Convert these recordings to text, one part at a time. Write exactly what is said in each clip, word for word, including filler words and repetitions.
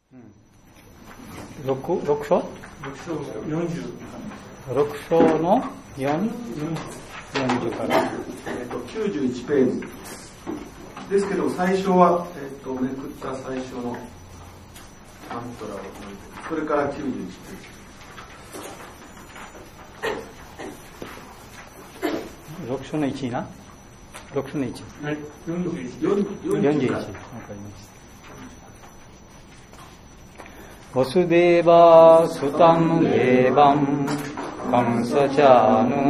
六六章？ 六章四十。 六章の四四十から。 えっと九十一ページですけど、最初はえっとめくった最初のアントラを抜いて、それから九十一ページ。 六章の一な。六章の一。 はい。四十一。 四十一。わかりました。ワスデーバスタンデーバンカンサチャヌ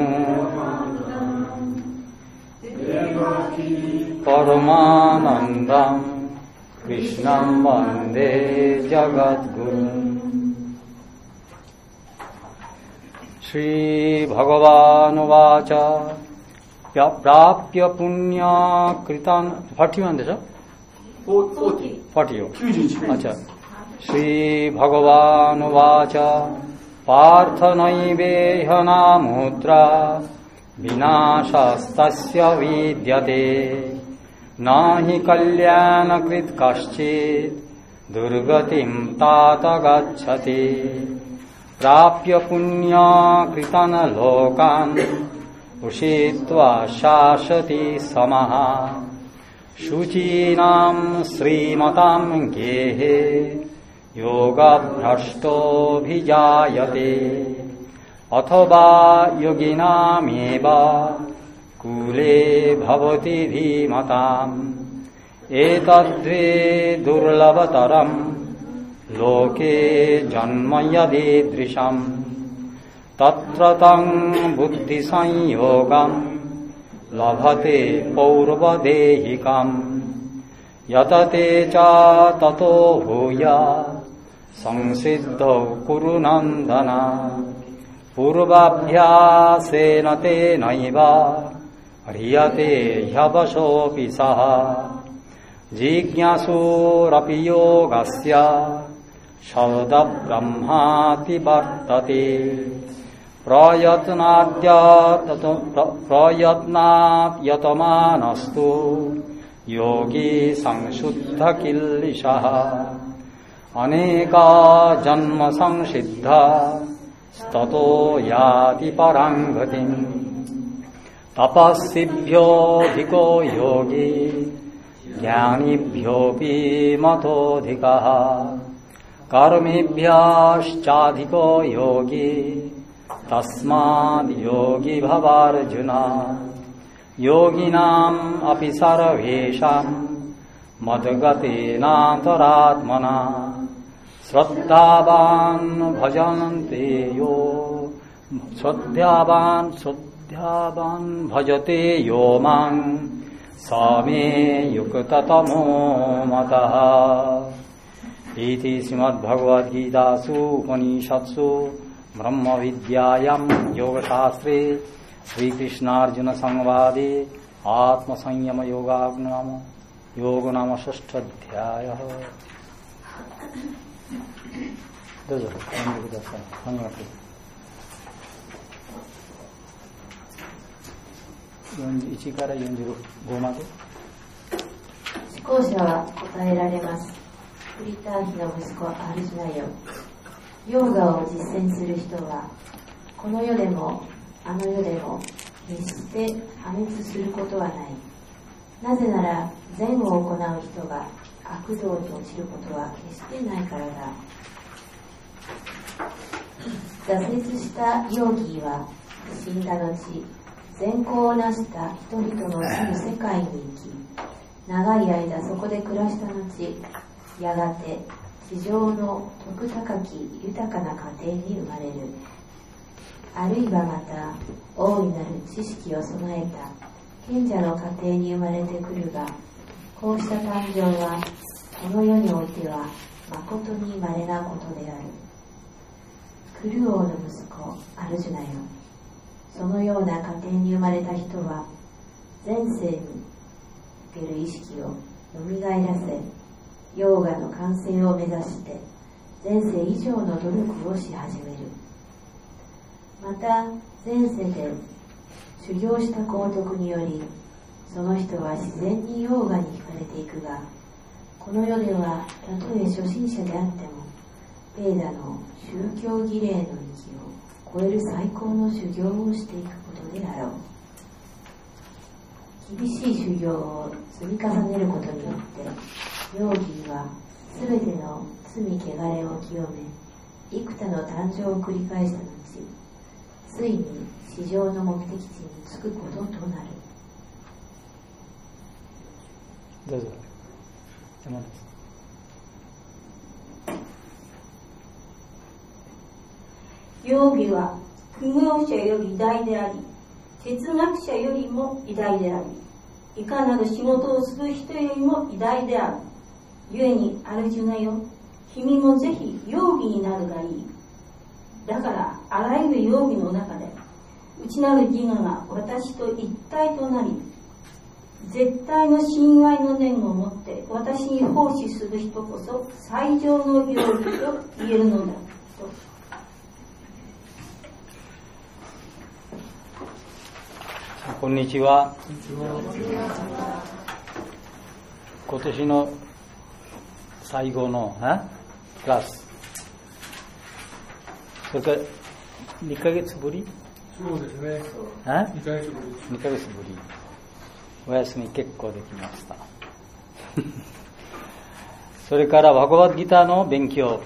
パラマナンダンクリシュナンバンデジャガッグルンシリバガバヌワチャプラプヤプニャクリタンフォーティワンでしょ？ フォーティフォーティよ。 九十一ページ。 श्री भगवान वाच पार्थ नैवेह्यना मुद्रा विनाशस्तस्य विद्यते न हि कल्याणकृत कश्चित् दुर्गतिं तात गच्छति प्राप्य पुण्यकृतान् लोकान् उषित्वा शासति समः शुचीनां श्रीमतां गेहे योगभ्रष्टोऽभिजायते अथवा योगिनामेव कुले भवति धीमताम् एतद्वे दुर्लभतरम् लोके जन्म यदीदृशम् तत्र तं बुद्धिसंयोगम् लभते पौर्वदेहिकम् यतते च ततो भूया संसिद्धौ कुरु नन्दन पूर्वाभ्यासेन तेनैव ह्रियते ह्यवशोऽपि सः जिज्ञासुरपि योगस्य शब्दब्रह्माति वर्तते प्रयत्नाद्यतमानस्तु योगी संशुद्ध किल्लिशः अनेका जन्म संसिद्धा ततो याति परां गतिम् तपस्विभ्योऽधिको योगी ज्ञानिभ्योऽपि मतोऽधिकः कर्मिभ्यश्चाधिको योगी तस्माद् योगी भवार्जुन योगिनाम् अपि सर्वेषाम् मद्गतेनान्तरात्मना श्रद्धावान् भजन्ते यो श्रद्धावान् श्रद्धावान् भजते यो मां स मे युक्ततमो मतः इति श्रीमद्भगवद्गीतासु उपनिषत्सु ब्रह्मविद्यायां योगशास्त्रे श्रीकृष्णार्जुन संवादे आत्मसंयम योगाग्नाम योग नाम षष्ठाध्यायः।どうぞ読んでください。半額。よんじゅういちからよんじゅうごまで。 思考者は答えられます。プリターヒの息子アルジュナよ。ヨーガを実践する人はこの世でもあの世でも決して破滅することはない。なぜなら善を行う人が悪道に落ちることは決してないからだ。挫折したヨーギーは死んだ後、善行を成した人々の住む世界に行き、長い間そこで暮らした後、やがて地上の徳高き豊かな家庭に生まれる。あるいはまた大いなる知識を備えた賢者の家庭に生まれてくるが、こうした誕生はこの世においては誠に稀なことである。クル王の息子アルジュナよ。そのような家庭に生まれた人は前世における意識をよみがえらせ、ヨーガの完成を目指して前世以上の努力をし始める。また前世で修行した功徳により、その人は自然にヨーガに惹かれていくが、ここの世ではたとえ初心者であってもベーダの宗教儀礼の域を超える最高の修行をしていくことであろう。厳しい修行を積み重ねることによってヨーギーはすべての罪汚れを清め幾多の誕生を繰り返した後、ついに至上の目的地に着くこととなる。 どうぞ。山田さん。ヨーギは苦行者より偉大であり、哲学者よりも偉大であり、いかなる仕事をする人よりも偉大である。故にアルジュナよ、君もぜひヨーギになるがいい。だからあらゆるヨーギの中で内なる自我が私と一体となり、絶対の親愛の念を持って私に奉仕する人こそ最上のヨーギと言えるのだと。 こんにちは。今年の最後のクラス。それからにかげつぶり？ そうですね。 あ？ にかげつぶり。 にかげつぶり。お休み結構できました。それからバガバッドギターの勉強。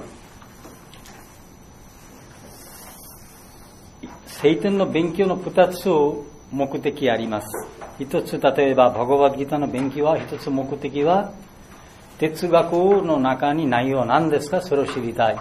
聖典の勉強のふたつ目的あります。一つ、例えばバガバッドギターの勉強は一つ目的は哲学の中に内容何ですか、それを知りたい。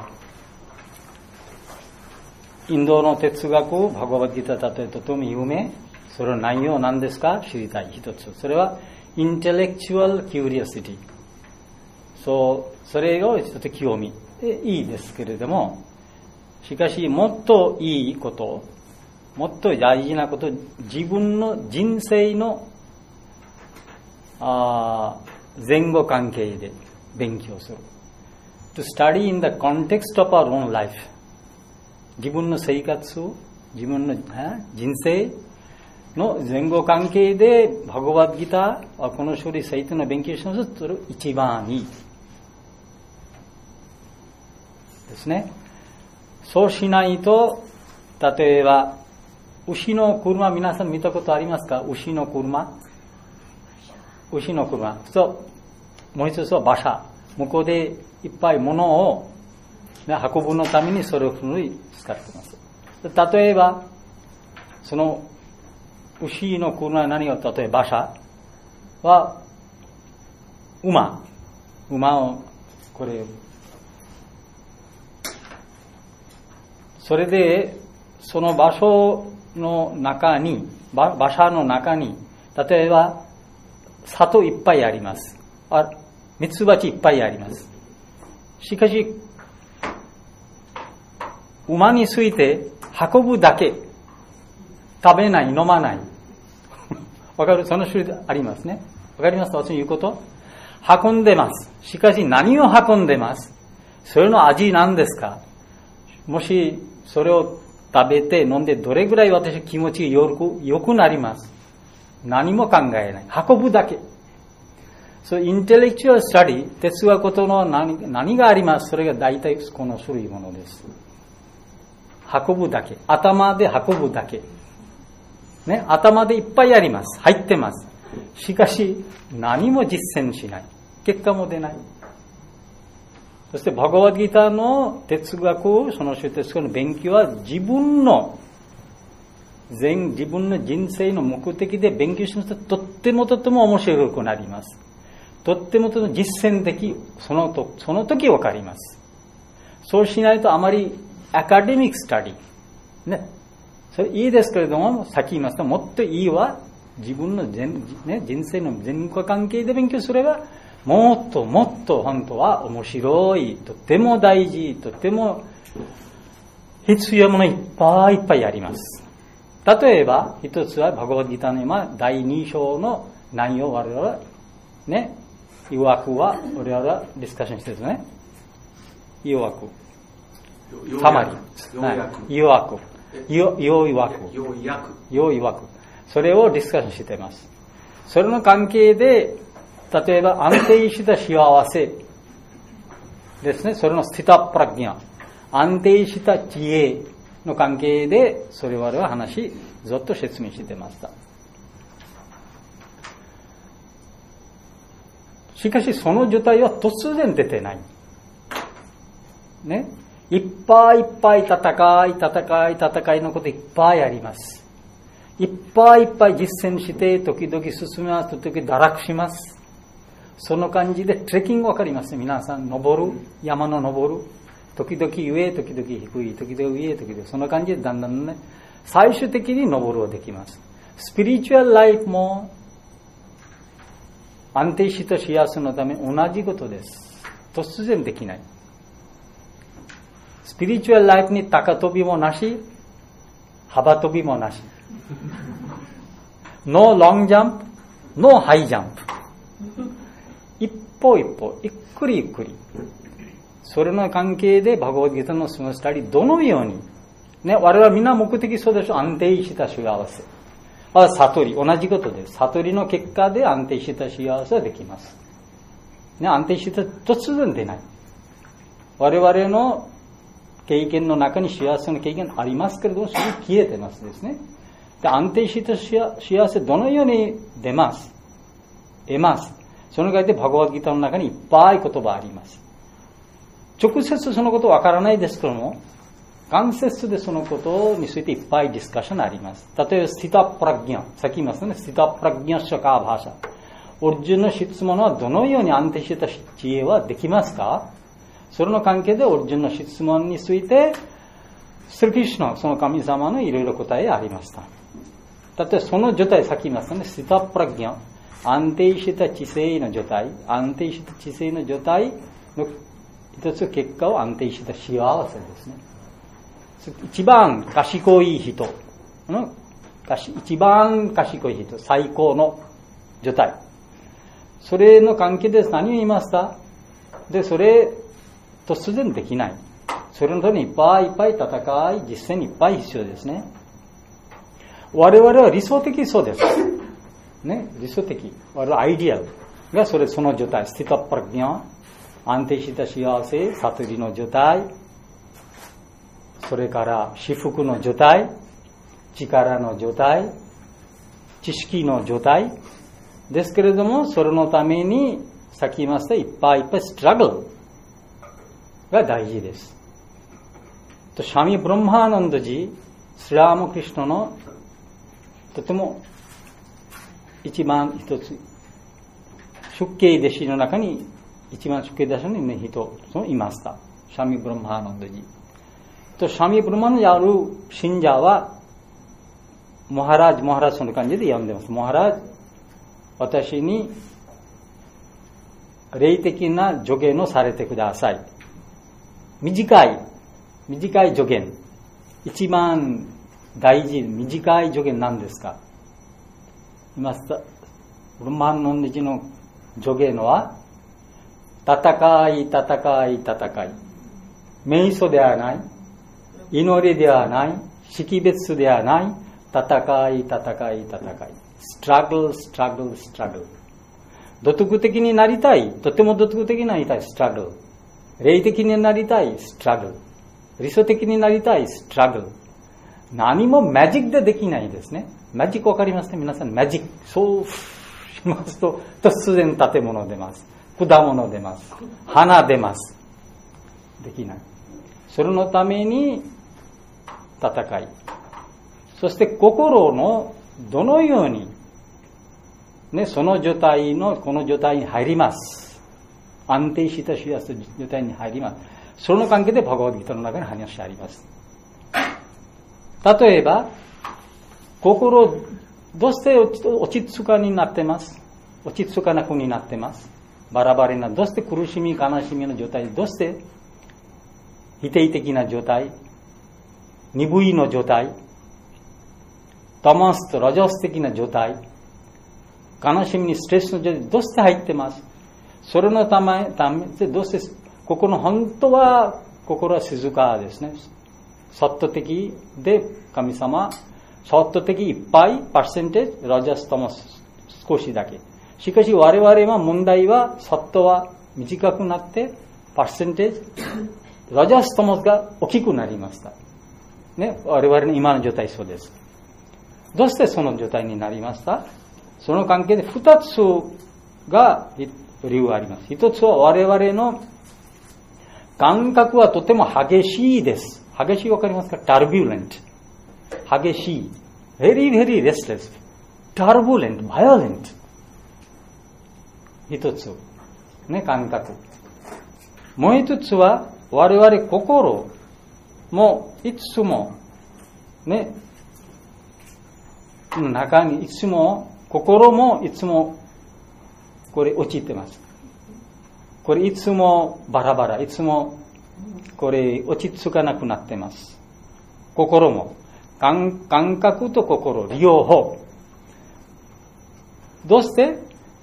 インドの哲学、バガバッドギター例えとても有名。それの内容何ですか知りたい。一つ。それはインテレクチュアルキュリオシティ。そう、それをちょっと興味。いいですけれども、しかしもっといいこと、もっと大事なこと、自分の人生のあ前後関係で勉強する。To study in the context of our own life。自分の生活、自分の人生の前後関係でバガバッドギター、この書類聖典の勉強しますと一番いいですね。そうしないと、例えば牛の車、皆さん見たことありますか？牛の車、牛の車。そう、もう一つは馬車。向こうでいっぱい物を、ね、運ぶのためにそれを使っています。例えばその牛の車は何が、例えば馬車は馬馬をこれそれでその場所の中に、馬車の中に例えば里いっぱいあります。あ、ミツバチいっぱいあります。しかし馬について運ぶだけ、食べない、飲まない。わかる？その種類ありますね。わかりますか？私の言うこと？運んでます。しかし何を運んでます？それの味なんですか？もしそれを食べて飲んでどれぐらい私気持ちよく、よくなります？何も考えない。運ぶだけ。そう、インテレクチュアルスタディ、哲学ことの 何, 何があります？それが大体この種類ものです。運ぶだけ。頭で運ぶだけ。ね、頭でいっぱいあります。入ってます。しかし、何も実践しない。結果も出ない。そして、バガバッドギターの哲学、その哲学の勉強は自分の、全、自分の人生の目的で勉強しますと、とってもとっても面白くなります。とってもとっても実践的、そのと、その時わかります。そうしないとあまりアカデミックスタディ。ね。それいいですけれども、さっき言いました、もっといいは、自分の全、ね、人生の前後関係で勉強すれば、もっともっと本当は面白い、とても大事、とても必要なものいっぱいいっぱいあります。例えば、一つはバガバッドギターの今、だいに章の内容を我々は、ね、要約は我々はディスカッションしてるんですね。要約。たまり。要約。要約。 要約。 要約。それをディスカッションしています。それの関係で、 例えば安定した幸せですね。それのスティタプラグニャ、安定した知恵の関係で、それ我々は話、ずっと説明してました。しかしその状態は突然出てない。ね。いっぱいいっぱい戦い、戦い、戦いのこといっぱいあります。いっぱいいっぱい実践して、時々進みます、時々堕落します。その感じでトレッキングわかりますね。皆さん、登る、山の登る。時々上、時々低い、時々上、時々その感じでだんだんね、最終的に登るはできます。スピリチュアルライフも安定した幸せのため同じことです。突然できない。スピリチュアルライフに高跳びもなし、幅跳びもなし。ノーロングジャンプ、ノーハイジャンプ。一歩一歩、ゆっくりゆっくり。それの関係でバガバッドギータのその下にどのように、ね、我々みんな目的そうでしょ。安定した幸せ。あ、悟り、同じことです。悟りの結果で安定した幸せはできます。ね、安定した突然出ない。我々の経験の中に幸せの経験ありますけれども、それ消えてますですね。で、安定した幸せどのように出ます。得ます。その関係でバガバッドギータの中にいっぱい言葉あります。直接そのことわからないですけども、間接でそのことについていっぱいディスカッションあります。例えば、スティタプラグニャ、さっき言いますね、スティタプラグニャシャカーバーシャ。オリジンの質問はどのように安定した知恵はできますか？それの関係でオリジンの質問について、スリキシュナ、その神様のいろいろ答えありました。例えば、その状態、さっき言いましたね、スティタプラグニャ、安定した知性の状態、安定した知性の状態の一つ結果を安定した幸せですね。一番賢い人、一番賢い人、最高の状態。それの関係で何を言いました？で、それ、突然できない。それのためにいっぱいいっぱい戦い、実践にいっぱい必要ですね。我々は理想的そうです。ね、理想的。我々はアイディアルがそれ、その状態、スティタプラグニャ、安定した幸せ、悟りの状態、それから至福の状態、力の状態、知識の状態ですけれども、それのために、さっき言いました、いっぱいいっぱいストラグルが大事です。と、シャミ・ブラマーナンダジ、スラーマ・クリシュナのとても一番一つ、出家弟子の中に一番出家弟子の人がいました。シャミ・ブラマーナンダジ。と、シャミ・ブラマーナンダジある信者は、モハラージ、モハラージその感じで呼んでます。モハラージ、私に霊的な助言をされてください。短い、短い助言。一番大事、短い助言なんですか？いました。ブラマーナンダジの助言は、戦い、戦い、戦い。瞑想ではない。祈りではない。識別ではない。戦い、戦い、戦い。ストラグル、ストラグル、ストラグル。道徳的になりたい。とても道徳的になりたい。ストラグル。霊的になりたい。ストラグル。理想的になりたい。ストラグル。何もマジックでできないですね。マジックわかりますね、皆さん。マジック。そうしますと、突然建物出ます。果物出ます。花出ます。できない。それのために戦い。そして心のどのように、ね、その状態の、この状態に入ります。安定した幸せ状態に入ります。その関係でバガバッドギータの中に話してあります。例えば、心、どうして落ち着かになってます？落ち着かなくになってます。バラバラな、どうして苦しみ、悲しみの状態、どうして否定的な状態、鈍いの状態、タマスとラジャス的な状態、悲しみにストレスの状態、どうして入ってます？それのため、ためどうして、心の本当は、心は静かですね。サット的で神様、サット的いっぱい、パーセンテージ、ラジャスタマス少しだけ。 しかし我々は問題は、サットは短くなって、パーセンテージ、ラジャスタマスが大きくなりました。ね、我々の今の状態そうです。どうしてその状態になりました？その関係で二つが理由があります。一つは我々の感覚はとても激しいです。激しいわかりますか？ turbulent。激しい。very very restless。turbulent。violent。一つ。ね、感覚。もう一つは我々心もいつもね、中にいつも心もいつもこれ落ちてます。これいつもバラバラ、いつもこれ落ち着かなくなってます。心も感, 感覚と心両方。どうして？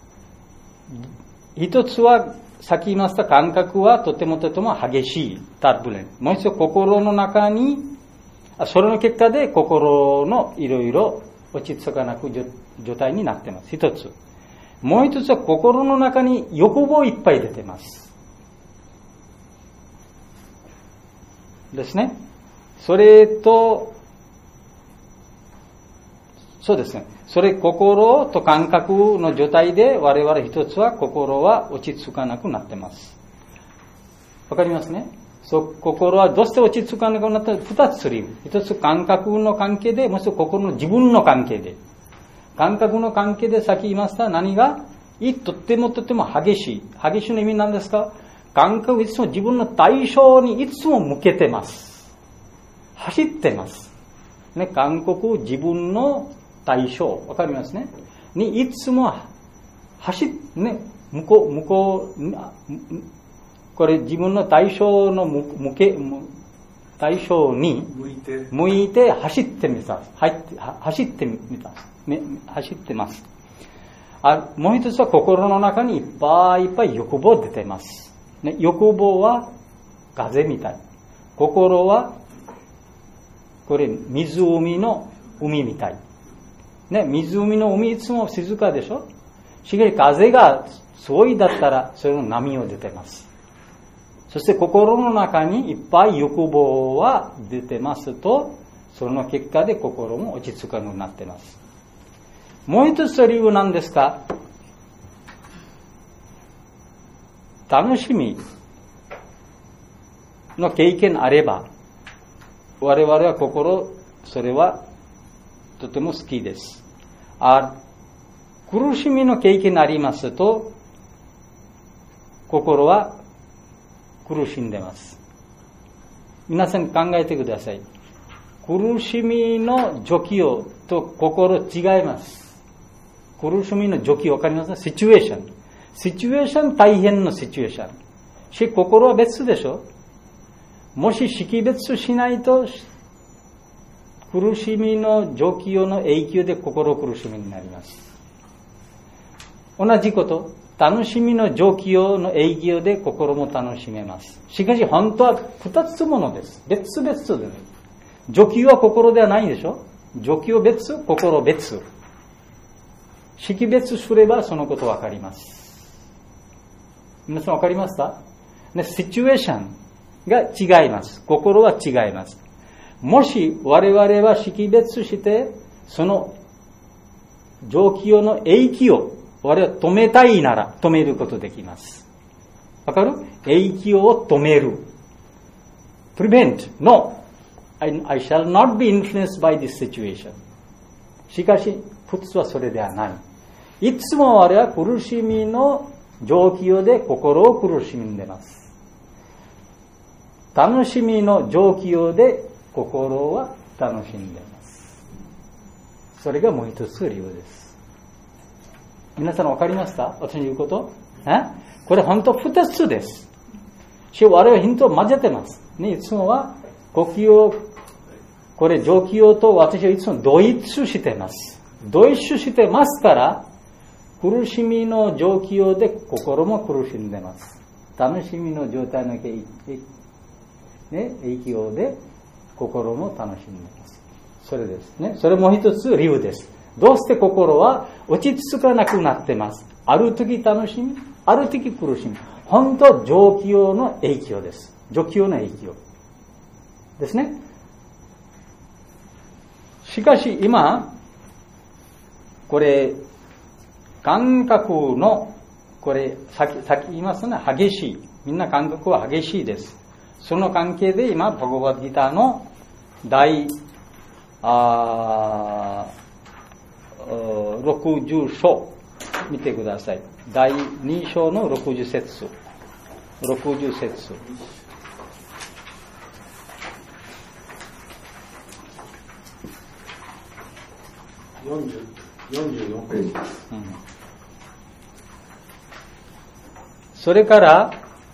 一つはさっき言いました感覚はとてもとても激しいターブレント。もう一つ心の中に、それの結果で心のいろいろ落ち着かなく状態になってます。一つ。もう一つは心の中に欲望いっぱい出てます。ですね。それと、そうですね。それ心と感覚の状態で我々一つは心は落ち着かなくなってます。わかりますね。そう、心はどうして落ち着かなくなったら二つ理由。一つ感覚の関係で、もう一つ心の自分の関係で。感覚の関係でさっき言いました何がいとってもとっても激しい。激しいの意味なんですか？感覚いつも自分の対象にいつも向けてます。走ってます。ね、感覚自分の対象、わかりますね。にいつも走っ、ね、向こう、向こう、これ自分の対象の向け、対象に向いて、向いて走ってみます。走ってみます。走ってます。あ、もう一つは心の中にいっぱいいっぱい欲望出てます。ね、欲望は風みたい。心はこれ湖の海みたい。ね、湖の海いつも静かでしょ？しかし風がすごいだったらそれの波を出てます。そして心の中にいっぱい欲望は出てますと、その結果で心も落ち着かなくなってます。もう一つ理由なんですか？楽しみの経験あれば、我々は心、それはとても好きです。あ、苦しみの経験ありますと、心は苦しんでます。皆さん考えてください。苦しみの状況と心違います。苦しみの状況わかりますか？シチュエーション。シチュエーション大変なシチュエーション。し、心は別でしょ？もし識別しないと、苦しみの状況の影響で心苦しみになります。同じこと、楽しみの状況の影響で心も楽しめます。しかし本当は二つものです。別々で、ね。状況は心ではないでしょ？状況別、心別。識別すればそのことわかります。皆さんわかりますか？ね、シチュエーションが違います。心は違います。もし我々は識別して、その状況の影響を我々は止めたいなら止めることできます。わかる？影響を止める。prevent. No. I, I shall not be influenced by this situation. しかし、普通はそれではない。いつも我々は苦しみの状況で心を苦しんでいます。楽しみの状況で心は楽しんでいます。それがもう一つ理由です。皆さんわかりますか？私の言うこと？え？これ本当二つです。し、我々ヒントを混ぜてます。ね、いつもは呼吸を、これ状況と私はいつも同一しています。同一してますから、苦しみの状況で心も苦しんでいます。楽しみの状態の影響で心も楽しんでいます。それですね。それも一つ理由です。 どうして心は落ち着かなくなってます。ある時楽しみ、ある時苦しみ。本当は上気用の影響です。上気用の影響ですね。しかし今、これ、感覚の、これ、さっき、さっき言いますね、激しい。みんな感覚は激しいです。その関係で今、バガバッドギターの第、あろくじゅう章、見てください。だいに章のろくじゅう節。ろくじゅう節。 よんじゅう、よんじゅうよんページです。 うん、それから、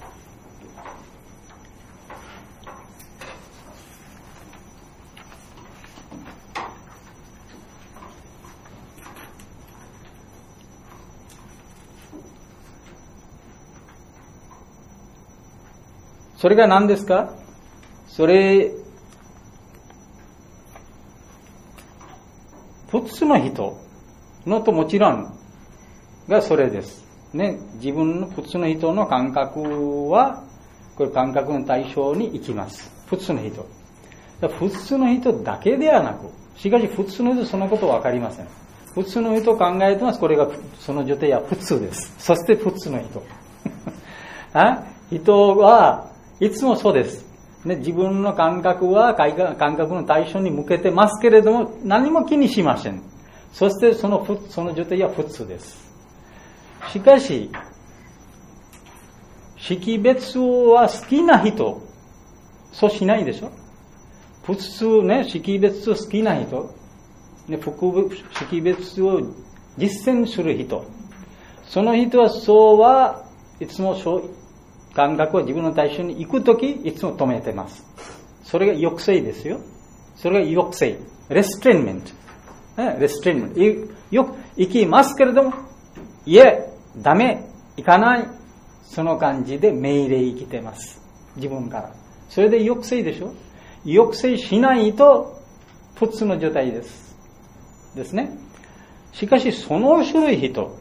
それが何ですか？それ、普通の人のともちろんがそれです。ね、自分の普通の人の感覚は、これ感覚の対象に行きます。普通の人。普通の人だけではなく、しかし普通の人そのことはわかりません。普通の人を考えてます。これがその状態は普通です。そして普通の人。あ人はいつもそうです。ね、自分の感覚は感覚の対象に向けてますけれども、何も気にしません。そしてその、その状態は普通です。しかし、識別は好きな人、そうしないでしょ。普通ね、識別好きな人、ね、識別を実践する人、その人はそうはいつもそう感覚は自分の対象に行くとき、いつも止めてます。それが抑制ですよ。それが抑制。レストレンメント。レストレンメント。よ、行きますけれども、いえ、ダメ、行かない。その感じで命令生きてます。自分から。それで抑制でしょ。抑制しないと、普通の状態です。ですね。しかし、その種類人、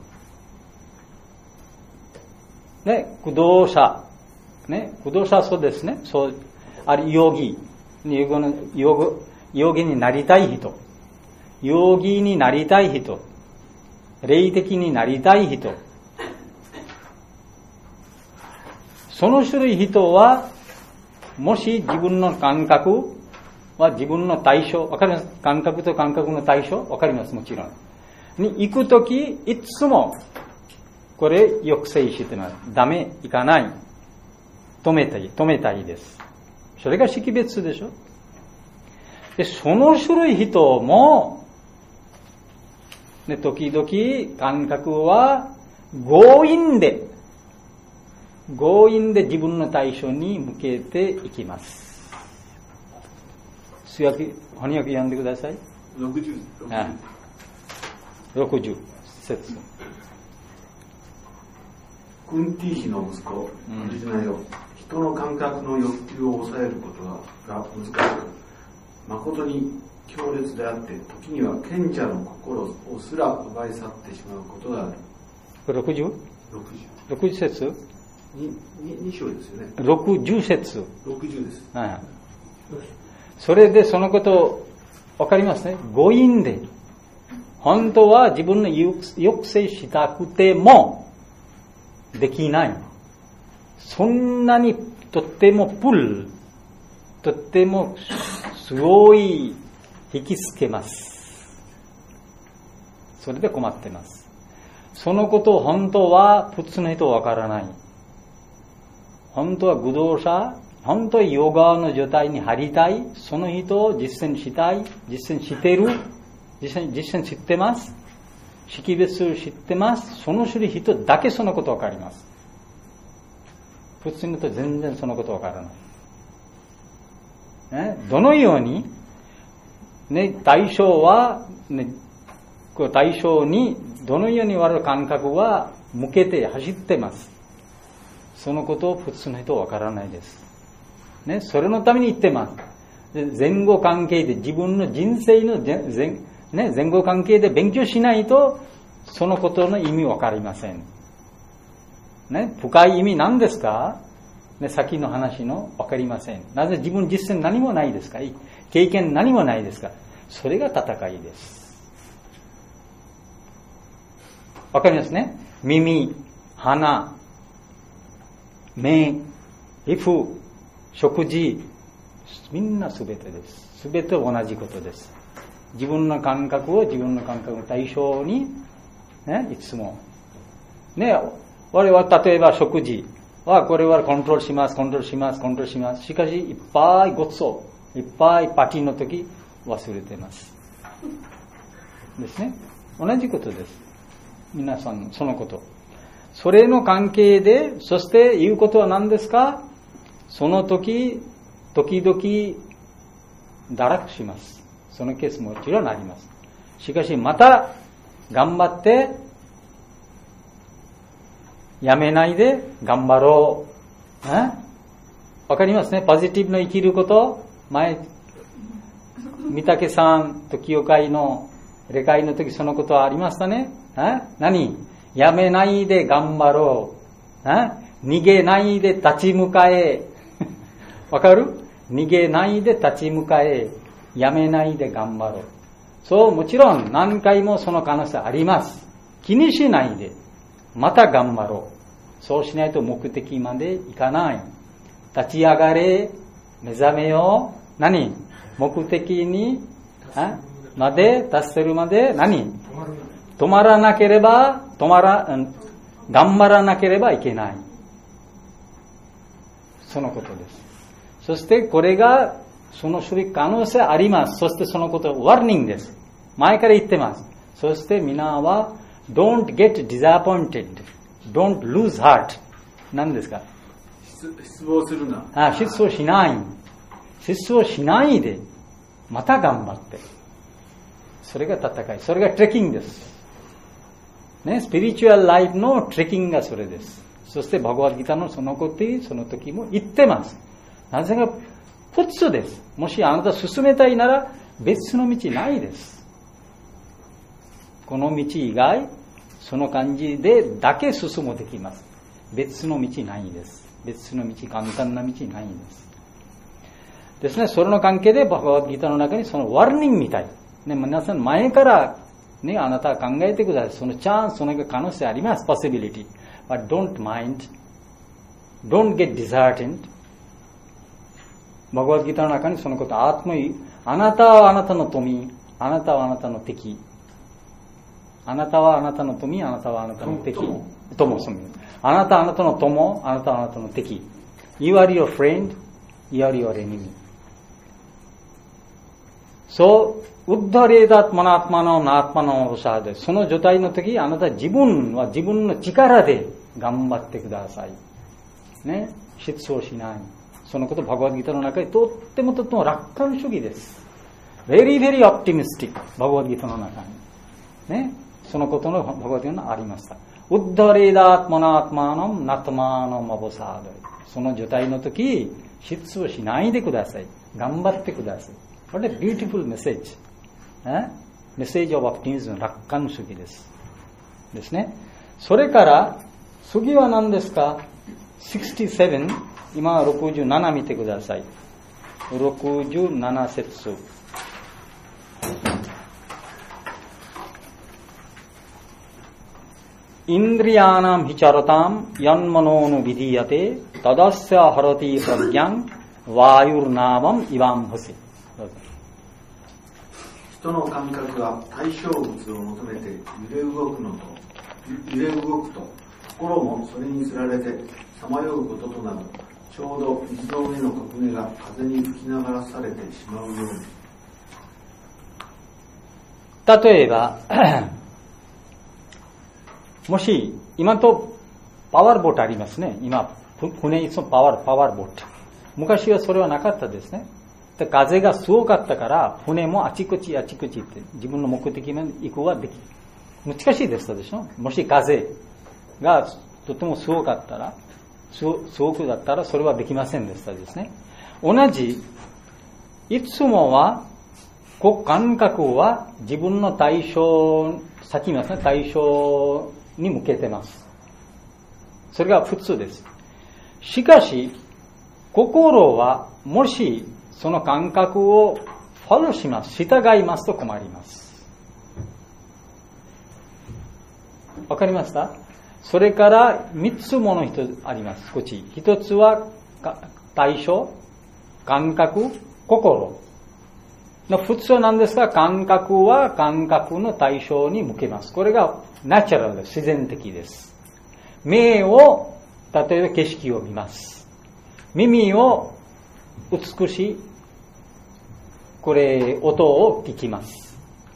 ね、駆動者、ね、駆動者はそうですね。そう、あるヨギ、ヨギの、ヨギになりたい人、ヨギになりたい人、霊的になりたい人、その種類人は、もし自分の感覚は自分の対象、わかります？感覚と感覚の対象、わかります？もちろん。に行くとき、いつも、これ抑制してます。ダメ、行かない。止めたい、止めたいです。それが識別でしょ。で、その種類人も、ね、時々感覚は強引で、強引で自分の対象に向けていきます。翻訳、翻訳読んでください。 ろくじゅう。 ろくじゅう節。 クンティー氏の息子、アルジュナよ、人の感覚の欲求を抑えることが難しく、誠に強烈であって、時には賢者の心をすら奪い去ってしまうことがある。 ろくじゅう？ ろくじゅう。 ろくじゅう節？ に, に章ですよね。 ろくじゅう節。 ろくじゅうです。 はい。それでそのことわかりますね。強引で、本当は自分の抑制したくてもできない。そんなにとってもプル、とってもすごい引きつけます。それで困ってます。そのことを本当は普通の人はわからない。本当は愚道者、本当はヨガの状態に入りたい、その人を実践したい、実践している、実践、実践知ってます。識別知ってます。その種類人だけそのことわかります。普通の人は全然そのことわからない。ね、どのように、ね、対象は、ね、こう対象にどのように我々感覚は向けて走ってます。そのことを普通の人はわからないです。ね、それのために言ってます。で前後関係で自分の人生の前ね、前後関係で勉強しないと、そのことの意味わかりません。ね、深い意味何ですか？ね、先の話のわかりません。なぜ自分実践何もないですか？経験何もないですか？それが戦いです。わかりますね？耳、鼻、目、皮膚、食事、みんなすべてです。すべて同じことです。自分の感覚を自分の感覚の対象に、ね、いつも。ね、我々は例えば食事は、これはコントロールします、コントロールします、コントロールします。しかし、いっぱいごちそう、いっぱいパーティーの時、忘れてます。ですね。同じことです。皆さん、そのこと。それの関係で、そして言うことは何ですか？その時、時々、堕落します。そのケースももちろんあります。しかし、また、頑張って、やめないで頑張ろう。わかりますね？ポジティブの生きること。前、三宅さんと清会の理解の時そのことはありましたね。何？やめないで頑張ろう。逃げないで立ち向かえ。わかる？逃げないで立ち向かえ。やめないで頑張ろう。そう、もちろん何回もその可能性あります。気にしないで。また頑張ろう。そうしないと目的までいかない。立ち上がれ、目覚めよう。何？目的にまで達するまで何？止まらなければ、止まら、頑張らなければいけない。そのことです。そしてこれが、その種類可能性あります。そしてそのことはワーニングです。前から言ってます。そして皆は、don't get disappointed.Don't lose heart. 何ですか？ 失望するな。 あ、失望しない。失望しないで、また頑張って。それが戦い。それがトレッキングです。ね、スピリチュアルライフのトレッキングがそれです。そしてバガバッドギターのそのこと、その時も言ってます。なぜか、普通です。もしあなた進めたいなら、別の道ないです。この道以外、その感じでだけ進むできます。別の道ないです。別の道、簡単な道ないです。ですね、それの関係でバガバッドギターの中にそのワーニングみたい。ね、皆さん前からね、あなたは考えてください。そのチャンス、その可能性あります。possibility. But don't mind. Don't get disheartened. バガバッドギターの中にそのこと、アートもあなたはあなたの富、あなたはあなたの敵。あなたはあなたの富、あなたはあなたの敵。友、あなたはあなたの友、あなたはあなたの敵。You are your friend, you are your enemy. そう、ウッダレーダーマナーマのナーマのサーで、その状態の時、あなた自分は自分の力で頑張ってください。ね、失望しない。そのこと、バガバッドギターの中でとってもとっても楽観主義です。very very optimistic、バガバッドギターの中に。ね、そのことのバガバッドギターがありました。ウッダレーダーマナーマのナトマのマボサーで、その状態の時、失望しないでください。頑張ってください。What a beautiful message. メッセージオブオプティミズム、楽観主義です。ですね。それから、次は何ですか？ろくじゅうなな、今はろくじゅうなな見てください。ろくじゅうなな節。インドリヤナムヒチャラタムヤンマノヌビディヤテタダッセアハラティプラギャンワユルナマムイワンホセ。 人の感覚は対象物を求めて揺れ動くのと揺れ動くと心もそれにつられてさまようこととなる。ちょうど水の上の小舟が風に吹き流されてしまうように。 例えばもし今とパワーボートありますね。今船いつもパワーパワーボート。昔はそれはなかったですね。で風がすごかったから船もあちこちあちこちって自分の目的まで行くことができる。難しいですでしょ。もし風がとてもすごかったらすごくだったらそれはできませんでしたですね。同じいつもは感覚は自分の対象、さっき言いますね、対象に向けてます。それが普通です。しかし、心はもしその感覚をフォローします、従いますと困ります。わかりました？それから三つもの一つあります。こっち。一つは対象、感覚、心。普通は何ですか？感覚は感覚の対象に向けます。これがナチュラルです。自然的です。目を、例えば景色を見ます。耳を美しい、これ、音を聞きます。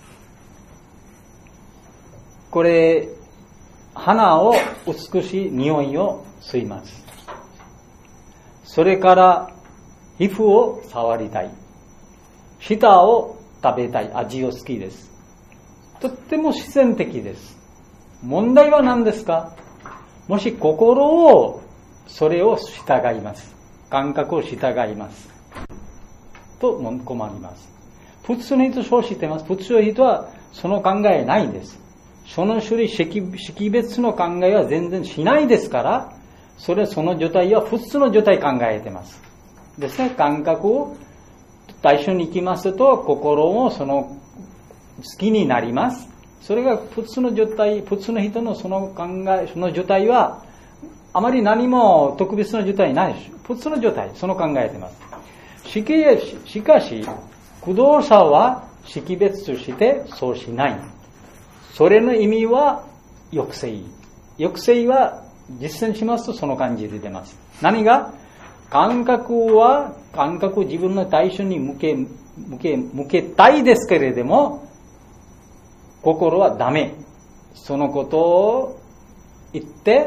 これ、鼻を美しい匂いを吸います。それから、皮膚を触りたい。舌を食べたい。味を好きです。とっても自然的です。問題は何ですか？もし心を、それを従います。感覚を従います。と困ります。普通の人そうしてます。普通の人はその考えないんです。その種類、識別の考えは全然しないですから、それその状態は普通の状態考えてます。ですね、感覚を対象に行きますと、心もその好きになります。それが普通の状態、普通の人のその考え、その状態は、あまり何も特別な状態ないです。普通の状態、その考えてます。しかし、駆動者は識別としてそうしない。それの意味は抑制。抑制は実践しますとその感じで出ます。何が？感覚は、感覚を自分の対象に向け、向け、向けたいですけれども、心はダメ。そのことを言って、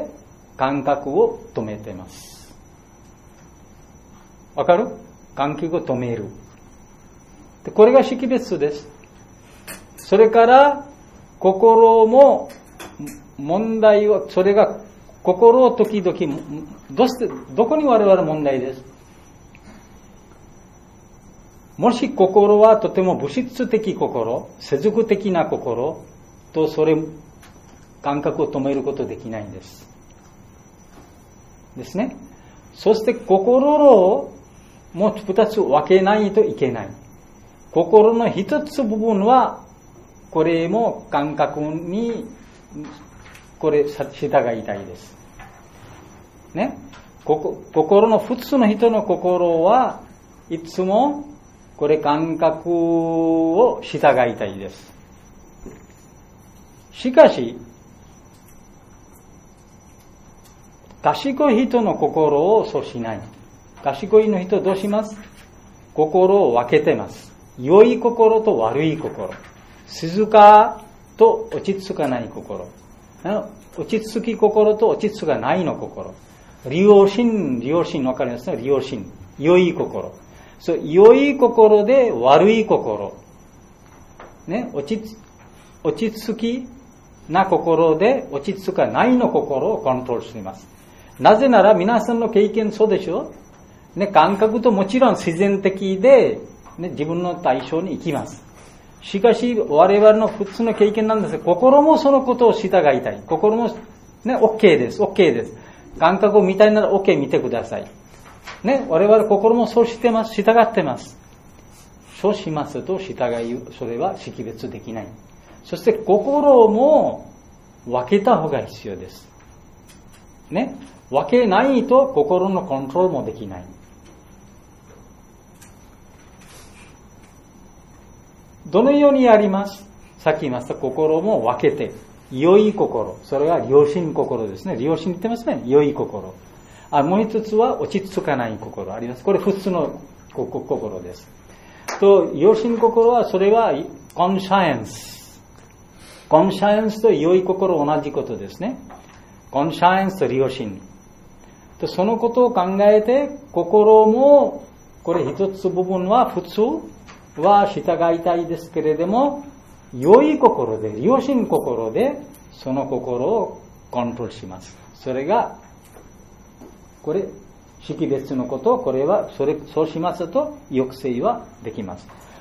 感覚を止めてます。わかる？感覚を止める。でこれが識別です。それから、心も、問題は、それが、心を時々、どうして、どこに我々問題です。もし心はとても物質的心、世俗的な心と、それ、感覚を止めることできないんです。ですね。そして心をもう二つ分けないといけない。心の一つ部分は、これも感覚に、これ、従いたいです。ね。心の、普通の人の心はいつも、これ感覚を従いたいです。しかし、賢い人の心をそうしない。賢いの人どうします？心を分けてます。良い心と悪い心。静かと落ち着かない心。落ち着き心と落ち着かないの心。利用心、利用心わかりますね。利用心。良い心。そう、良い心で悪い心。ね、落ち、落ち着きな心で落ち着かないの心をコントロールしています。なぜなら皆さんの経験そうでしょ？ね、感覚ともちろん自然的で、ね、自分の対象に行きます。しかし、我々の普通の経験なんですが、心もそのことを従いたい。心も、ね、OK です。OK です。感覚を見たいなら OK 見てください。ね、我々心もそうしてます。従ってます。そうしますと、従い、それは識別できない。そして、心も分けた方が必要です。ね、分けないと心のコントロールもできない。どのようにやります？さっき言いました心も分けて、良い心、それは良心心ですね。良心言ってますね。良い心。あ、もう一つは落ち着かない心あります。これ普通の心です。と、良心心は、それはコンシャエンス。コンシャエンスと良い心同じことですね。コンシャエンスと良心。と、そのことを考えて、心も、これ一つ部分は普通は従いたいですけれども、良い心で、良心心で、その心をコントロールします。それが、これ、識別のこと、これは、それ、そうしますと、抑制はできます。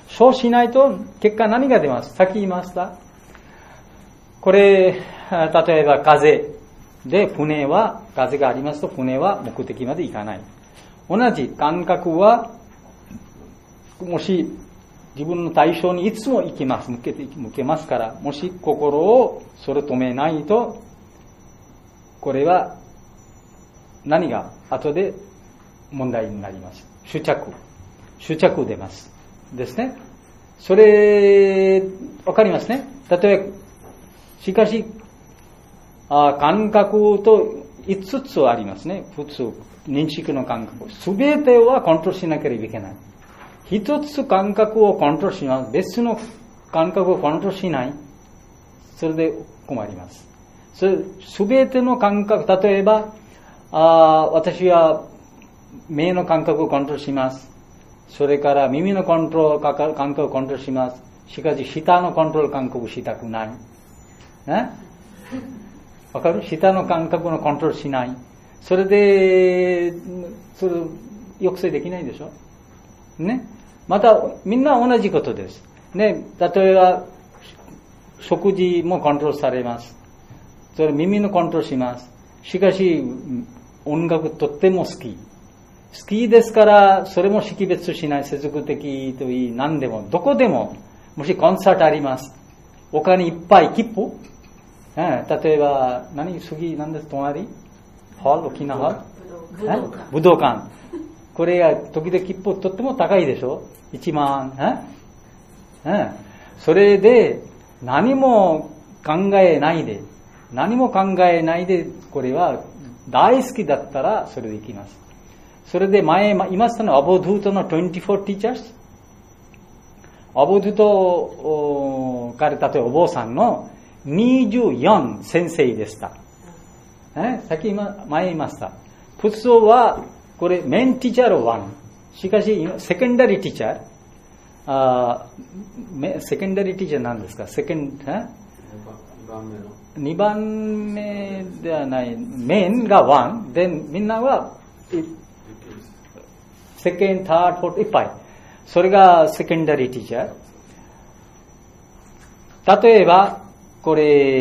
そうしないと結果何が出ます？さっき言いました。これ、例えば風で船は、風がありますと船は目的まで行かない。同じ感覚は、もし自分の対象にいつも行きます、向けて、向けますから、もし心をそれ止めないと、これは何が後で問題になります。執着。執着出ます。ですね。それ、わかりますね。例えば、しかし、あ感覚といつつありますね。普通、認識の感覚。すべてはコントロールしなければいけない。一つ感覚をコントロールします。別の感覚をコントロールしない。それで困ります。すべての感覚、例えば、あ私は目の感覚をコントロールします。それから耳のコントロール、感覚をコントロールします。しかし、舌のコントロール感覚をしたくない。ね、わかる？舌の感覚のコントロールしない。それで、それ抑制できないでしょ。ね。また、みんな同じことです。ね。例えば、食事もコントロールされます。それ耳のコントロールします。しかし、音楽とっても好き。好きですから、それも識別しない、接続的といい、何でも、どこでも、もしコンサートあります。お金いっぱい、切符、えー、例えば、何、次、何です、隣ホール、沖縄ホール武道館。これが、時々切符とっても高いでしょ ?いちまん、えーえー、それで、何も考えないで、何も考えないで、これは大好きだったらそれで行きます。それで前言いましたのアボドゥートのにじゅうよんティーチャーズ。アボドゥートから例えばお坊さんのにじゅうよん先生でした。えさっき前言いました。普通はこれメインティーチャーはいち。しかしセカンダリーティーチャー、あセカンダリーティーチャーなんですか？セカンダにばんめではない。メインがいち。で、みんなは、セカンド、タード、フォート、いっぱい。それがセカンダリーティーチャー。例えば、こ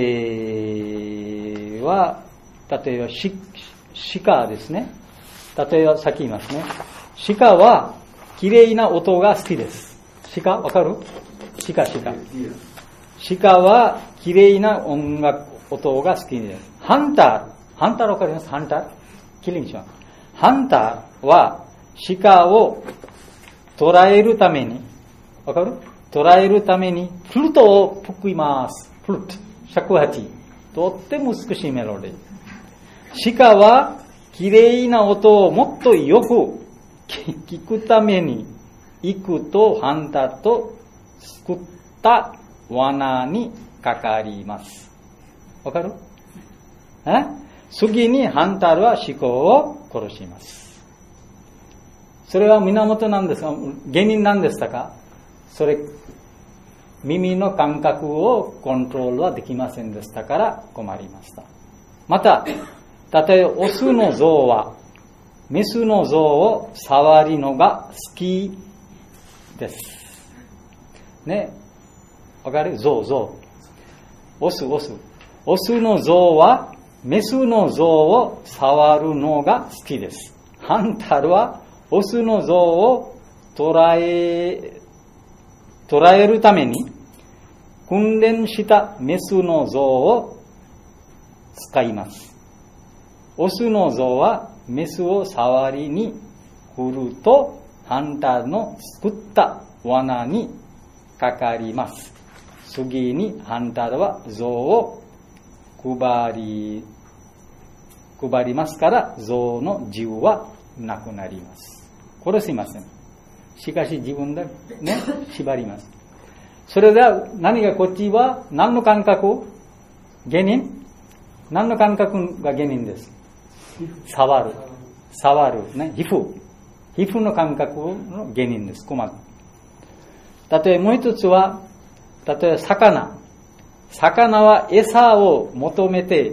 れは、例えば、鹿ですね。例えば、さっき言いますね。鹿は、綺麗な音が好きです。鹿、わかる？鹿、鹿。鹿は綺麗な音楽、音が好きです。ハンター、ハンターわかります？ハンター？キリングします。ハンターは鹿を捕らえるために、わかる？捕らえるためにフルートを吹きます。フルート、尺八。とっても美しいメロディー。鹿は綺麗な音をもっとよく聞くために、行くとハンターと作った罠にかかります。わかる？え？次にハンターは鹿を殺します。それは源なんですか？原因なんでしたか？それ、耳の感覚をコントロールはできませんでしたから困りました。また、例えばオスの象はメスの象を触るのが好きです。ね。わかる？象、象。オス、オス。オスの象は、メスの象を触るのが好きです。ハンターは、オスの象を捉え、捉えるために、訓練したメスの象を使います。オスの象は、メスを触りに来ると、ハンターの作った罠にかかります。次にハンターは象を配り、配りますから、象の自由はなくなります。殺しません。しかし自分でね、縛ります。それでは何がこっちは何の感覚？原因？何の感覚が原因です。触る。触る。ね、皮膚。皮膚の感覚の原因です。困る。例えばもう一つは、例えば魚。魚は餌を求めて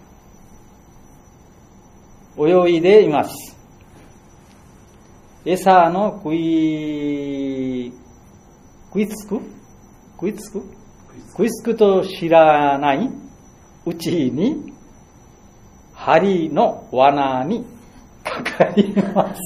泳いでいます。餌の食い、 食いつく食いつく食いつくと知らないうちに針の罠にかかります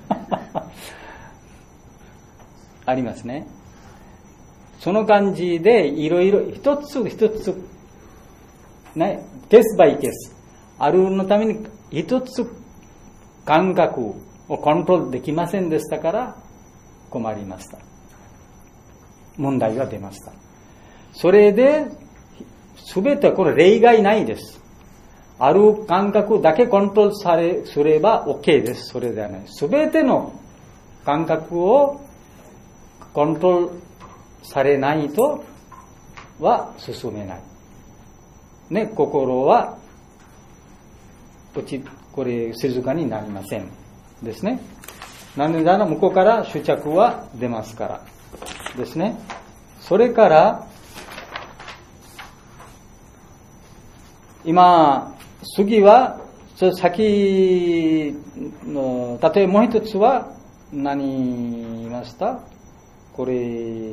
ありますね。その感じでいろいろ一つ一つね、ケースバイケースあるのために一つ感覚をコントロールできませんでしたから困りました。問題が出ました。それで全てこれ例外ないです。ある感覚だけコントロールされすれば OK です。それではない。全ての感覚をコントロールされないとは進めない。ね、心はこれ静かになりませんですね。なので向こうから執着は出ますからですね。それから今次は先の例えばもう一つは何言いました？これ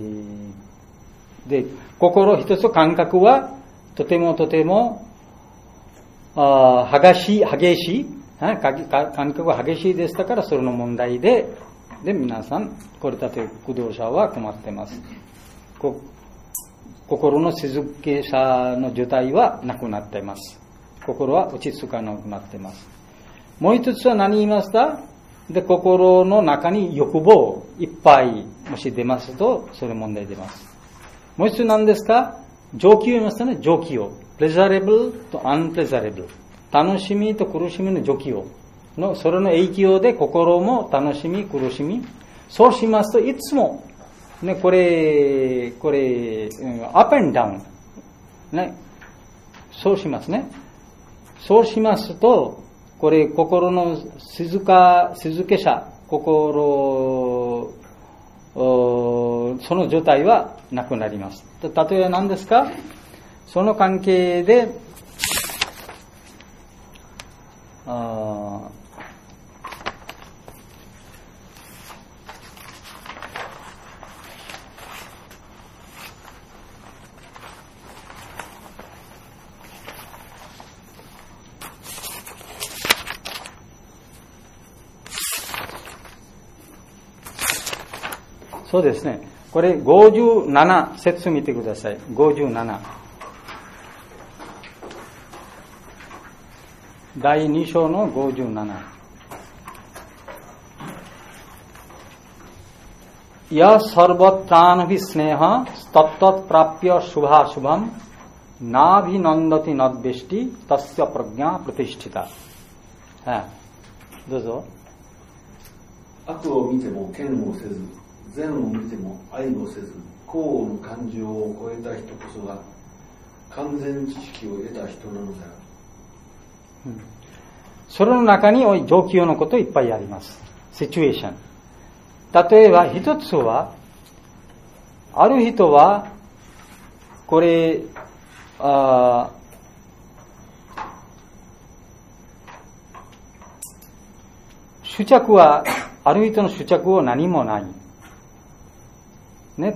で心一つ感覚はとてもとてもあ激しい激しい感覚が激しいでしたからそれの問題でで皆さんこれ例えば駆動者は困ってます。こ心の静けさの状態はなくなっています。心は落ち着かなくなっています。もう一つは何言いました？で心の中に欲望いっぱいもし出ますとそれ問題出ます。もう一つ何ですか？上気を言いましたね。上気をプレザレブルとアンプレザレブル、楽しみと苦しみの上気をのそれの影響で心も楽しみ苦しみ、そうしますといつもねこれこれアップアンダウンねそうしますね。そうしますとこれ心の静か静けさ心その状態はなくなります。例えば何ですか？その関係であそうですね。これごじゅうなな節見てください。ごじゅうなな。だいに章のごじゅうなな。やサルバターナビスネハスタッタップラピアシュバーシュバムナビナンダティナッベシティタスヤプラギャプラティシティタ。はい。どうぞ。 悪を見ても嫌悪せず善を見ても愛をせず幸の感情を超えた人こそが完全知識を得た人なのである、 うん、それの中に上級のこといっぱいあります。シチュエーション。例えば一つはある人はこれあ執着はある人の執着は何もないね、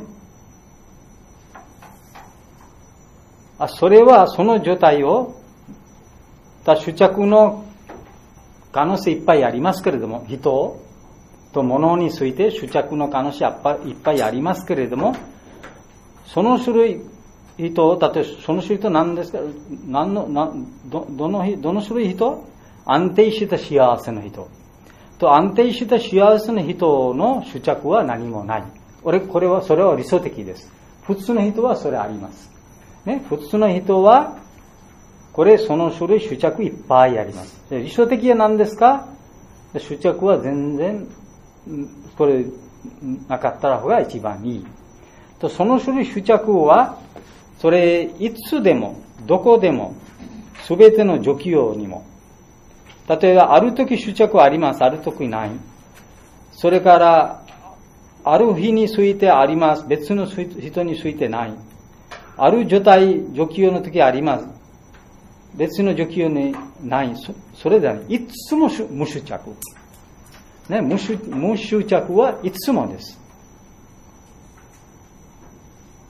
あそれはその状態を執着の可能性いっぱいありますけれども、人と物について執着の可能性いっぱいありますけれども、その種類人、例えばその種類と何ですか、何のな ど, ど, のどの種類人？安定した幸せの人と安定した幸せの人の執着は何もない。俺これはそれは理想的です。普通の人はそれあります。ね、普通の人はこれその種類執着いっぱいあります。理想的は何ですか？執着は全然これなかった方が一番いい。とその種類執着はそれいつでもどこでもすべての状況にも、例えばある時執着はあります、ある時ない。それからある日についてあります、別の人についてない。ある状態状況の時あります、別の状況にない。 そ, それでは、ね、いつも無執着、ね、無執無執着はいつもです。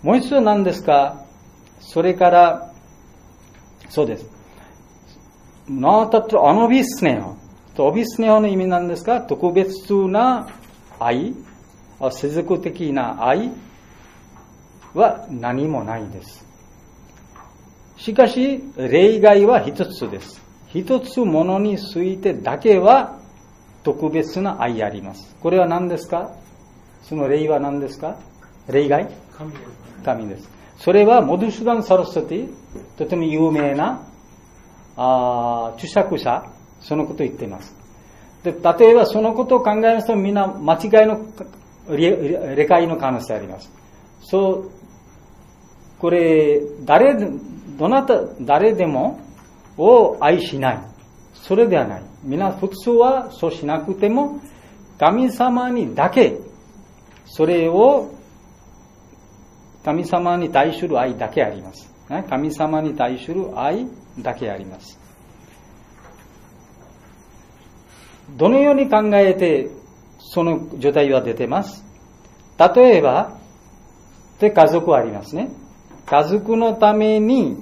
もう一つは何ですか？それから、そうです。なたとアノビスネホ。と、オビスネホの意味なんですか？特別な愛、世俗的な愛は何もないです。しかし、例外は一つです。一つものについてだけは特別な愛あります。これは何ですか？その例は何ですか？例外？ 神です。 神です。それはモドゥシュダン・サラスワティ、とても有名なあ著作者、そのことを言っています。で、例えばそのことを考えますとみんな間違いの理解の可能性あります。そう、これ、誰、どなた、誰でもを愛しない。それではない。皆、普通はそうしなくても、神様にだけ、それを、神様に対する愛だけあります。神様に対する愛だけあります。どのように考えて、その状態は出てます。例えば、で家族はありますね。家族のために、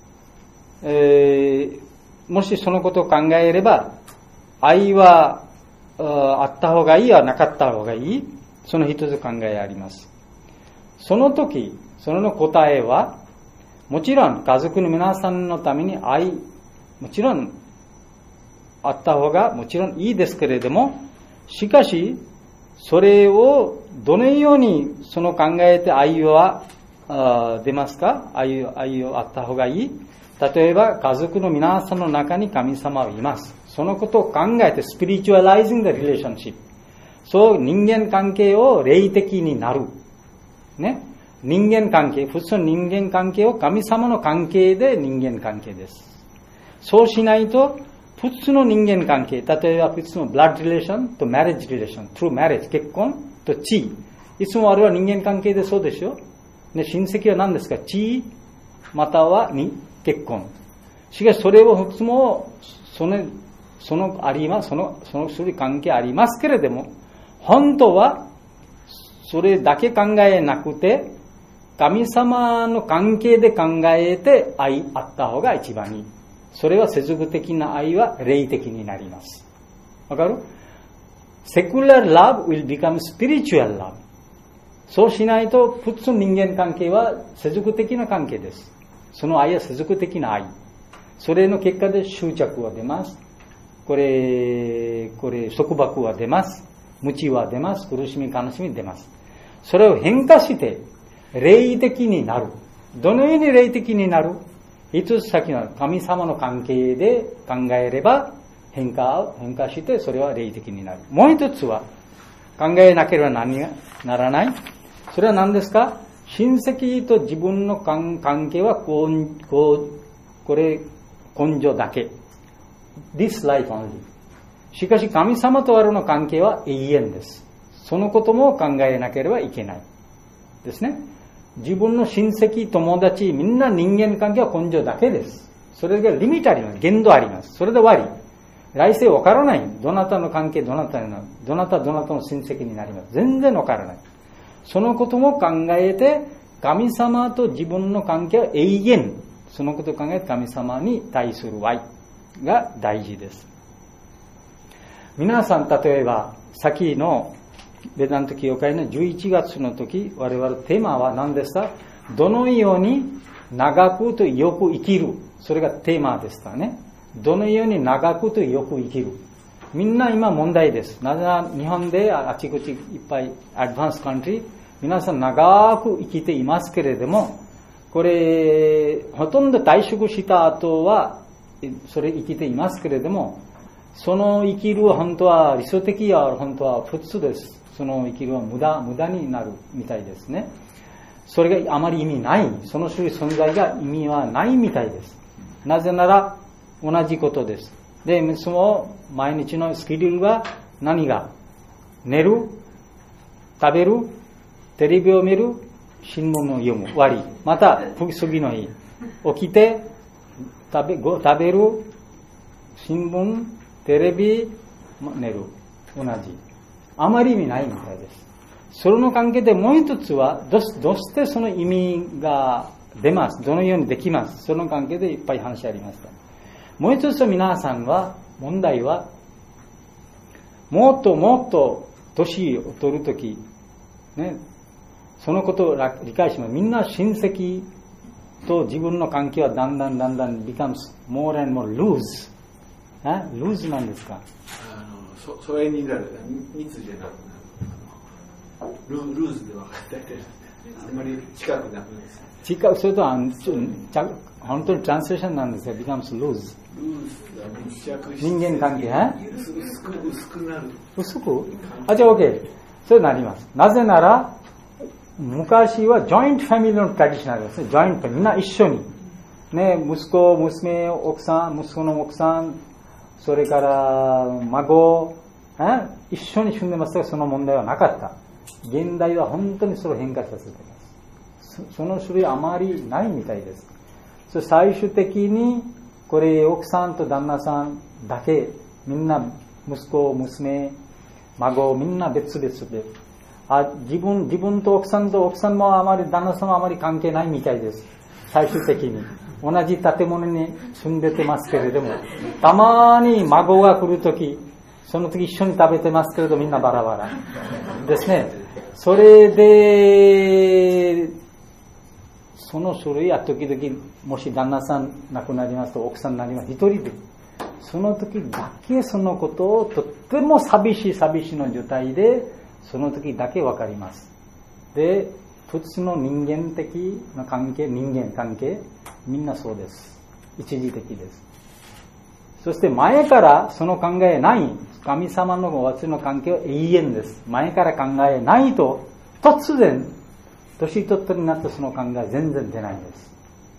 えー、もしそのことを考えれば、愛は あ, あった方がいいはなかった方がいい、その一つ考えあります。その時、その答えは、もちろん家族の皆さんのために愛、もちろんあった方がもちろんいいですけれども、しかし、それをどのようにその考えて愛は出ますか？愛、愛をあった方がいい。例えば家族の皆さんの中に神様はいます。そのことを考えてスピリチュアライジング the relationship。そう人間関係を霊的になる。ね。人間関係、普通の人間関係を神様の関係で人間関係です。そうしないと普通の人間関係、例えば普通のブラッドリレーションとマリッジリレーション、through marriage、結婚と地位。いつもあれは人間関係でそうでしょ。ね、親戚は何ですか？地位、またはに結婚。しかしそれを普通も、その、そのあります、その、そのそういう関係ありますけれども、本当は、それだけ考えなくて、神様の関係で考えて愛あった方が一番いい。それは世俗的な愛は霊的になります。わかる？ Secular love will become spiritual love。そうしないと普通人間関係は世俗的な関係です。その愛は世俗的な愛。それの結果で執着は出ます。これ、これ束縛は出ます。無知は出ます。苦しみ悲しみ出ます。それを変化して霊的になる。どのように霊的になる？一つ先の神様の関係で考えれば変化、変化してそれは霊的になる。もう一つは考えなければ何がならない。それは何ですか？親戚と自分の関係はこう、こう、これ根性だけ。This life only。しかし神様とあるの関係は永遠です。そのことも考えなければいけない。ですね。自分の親戚、友達、みんな人間関係は根性だけです。それがリミットあります。限度あります。それで終わり。来世わからない。どなたの関係、どなたの、どなたどなたの親戚になります。全然わからない。そのことも考えて、神様と自分の関係は永遠。そのことを考えて神様に対する愛が大事です。皆さん、例えば、先のベダント教会のじゅういちがつの時、我々テーマは何ですか？どのように長くとよく生きる。それがテーマでしたね。どのように長くとよく生きる。みんな今問題です。なぜなら日本であちこちいっぱいアドバンスカントリー、皆さん長く生きていますけれども、これ、ほとんど退職した後は、それ生きていますけれども、その生きるは本当は理想的や本当は普通です。その生きるは無駄、無駄になるみたいですね。それがあまり意味ない。その種類存在が意味はないみたいです。なぜなら同じことです。で、いつも毎日のスケジュールは何が？寝る、食べる、テレビを見る、新聞を読む、終わり。また次の日、起きて食べ、ご食べる、新聞、テレビ、寝る。同じ。あまり意味ないみたいです。 その関係でもう一つはどうしてその意味が出ます、どのようにできます、その関係でいっぱい話ありました。もう一つ皆さんは問題はもっともっと年を取るとき、ね、そのことを理解します。みんな親戚と自分の関係はだんだんだんだん becomes more and more loose。loose なんですか？ あの疎遠になる、密じゃなくなる。ルーズで分かってあんまり近くなくないです。 近く、それとは本当にトランスレーションなんですが becomes loose。 ルーズが密着して人間関係、 薄く薄くなる。 薄く？あ、じゃあ OK。そうなります。なぜなら昔はジョイントファミリーのトラディショナルですね。ジョイント、みんな一緒に。ね、息子、娘、奥さん、息子の奥さん、それから孫、え一緒に住んでますが、その問題はなかった。現代は本当にそれを変化させています。その種類あまりないみたいです。そ最終的に、これ奥さんと旦那さんだけ、みんな息子、娘、孫、みんな別々で、あ自分、自分と奥さんと奥さんもあまり、旦那さんもあまり関係ないみたいです。最終的に。同じ建物に住んでてますけれども、たまに孫が来るとき、その時一緒に食べてますけれど、みんなバラバラ。ですね。それで、その種類は時々、もし旦那さん亡くなりますと、奥さんになります。一人で。その時だけそのことをとっても寂しい寂しいの状態で、その時だけわかります。で、普通の人間的な関係、人間関係、みんなそうです。一時的です。そして前からその考えない、神様の私の関係は永遠です。前から考えないと、突然、年取ったになったその考え全然出ないです。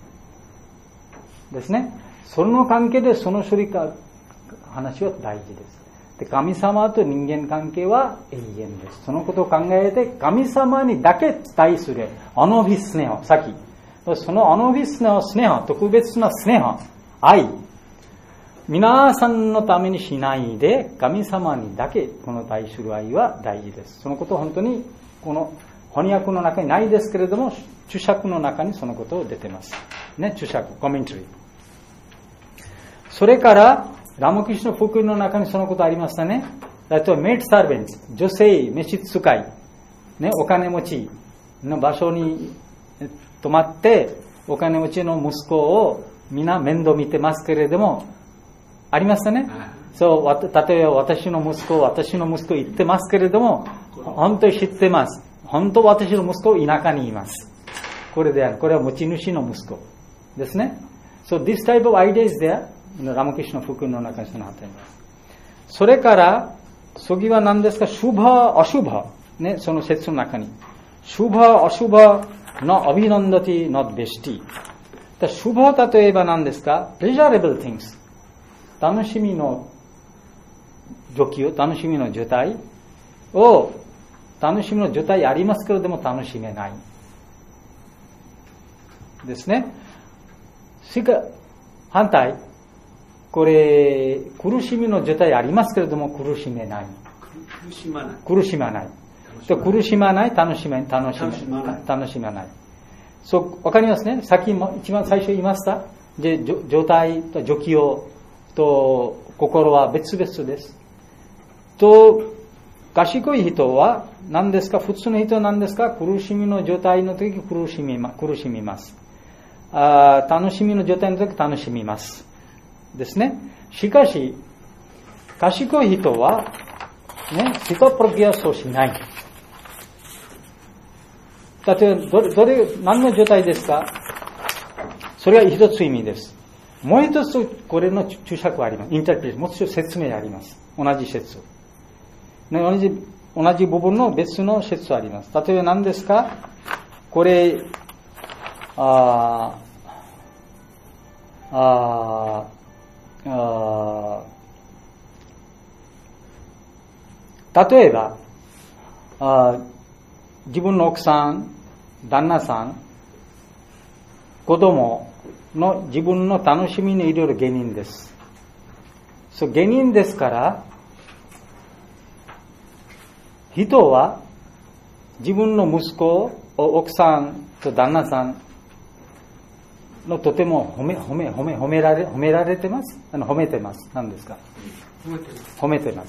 ですね。その関係でその処理か、話は大事です。で、神様と人間関係は永遠です。そのことを考えて、神様にだけ対するアノビスネハ、さっき。そのアノビスネハ、スネハ、特別なスネハ、愛。皆さんのためにしないで、神様にだけこの対する愛は大事です。そのことを本当に、この翻訳の中にないですけれども、注釈の中にそのことを出てます。ね、注釈、コメントリー。それから、ラマクリシュナ福音の中にそのことありましたね。あとはメイドサーベント、女性、召使い、ね、お金持ちの場所に泊まって、お金持ちの息子を皆面倒見てますけれども、ありましたね。そう、例えば私の息子、私の息子言ってますけれども、本当に知ってます。本当私の息子田舎にいます。これである。これは持ち主の息子ですね。So this type of idea is there. ラマクリシュナ福音の中にそのあたります。それから、次は何ですか、シュバ、アシュバ。ね、その説の中に。シュバ、アシュバ、のアビナンダティ、not ベシティ。シュバ例えば何ですか、pleasurable things。楽しみの状況、楽しみの状態を、楽しみの状態ありますけれども楽しめない。ですね。しか、反対。これ、苦しみの状態ありますけれども苦しめない。 苦しまない。 苦しまない。苦しまない、楽しめ、楽しめ、楽しまない。楽しまない。そう、わかりますね。さっきも一番最初言いました。で、状態と状況と心は別々です。と、賢い人は何ですか、普通の人は何ですか、苦しみの状態の時苦しみ、苦しみます。あ、楽しみの状態の時楽しみます。ですね。しかし、賢い人は、ね、シトプロギアスをしない。例えば、どれ、どれ、何の状態ですか？それは一つ意味です。もう一つ、これの注釈はあります。インタープレーション、もう一つ説明あります。同じ説。ね、同じ、同じ部分の別の説あります。例えば何ですか？これ、ああ、あ例えばあ、自分の奥さん、旦那さん、子供の自分の楽しみにいろいろ原因です。そう、原因ですから、人は自分の息子、奥さんと旦那さんのとても褒め、褒め、褒め、褒められ、褒められてます。あの、褒めてます。何ですか？ 褒めてます。 褒めてます。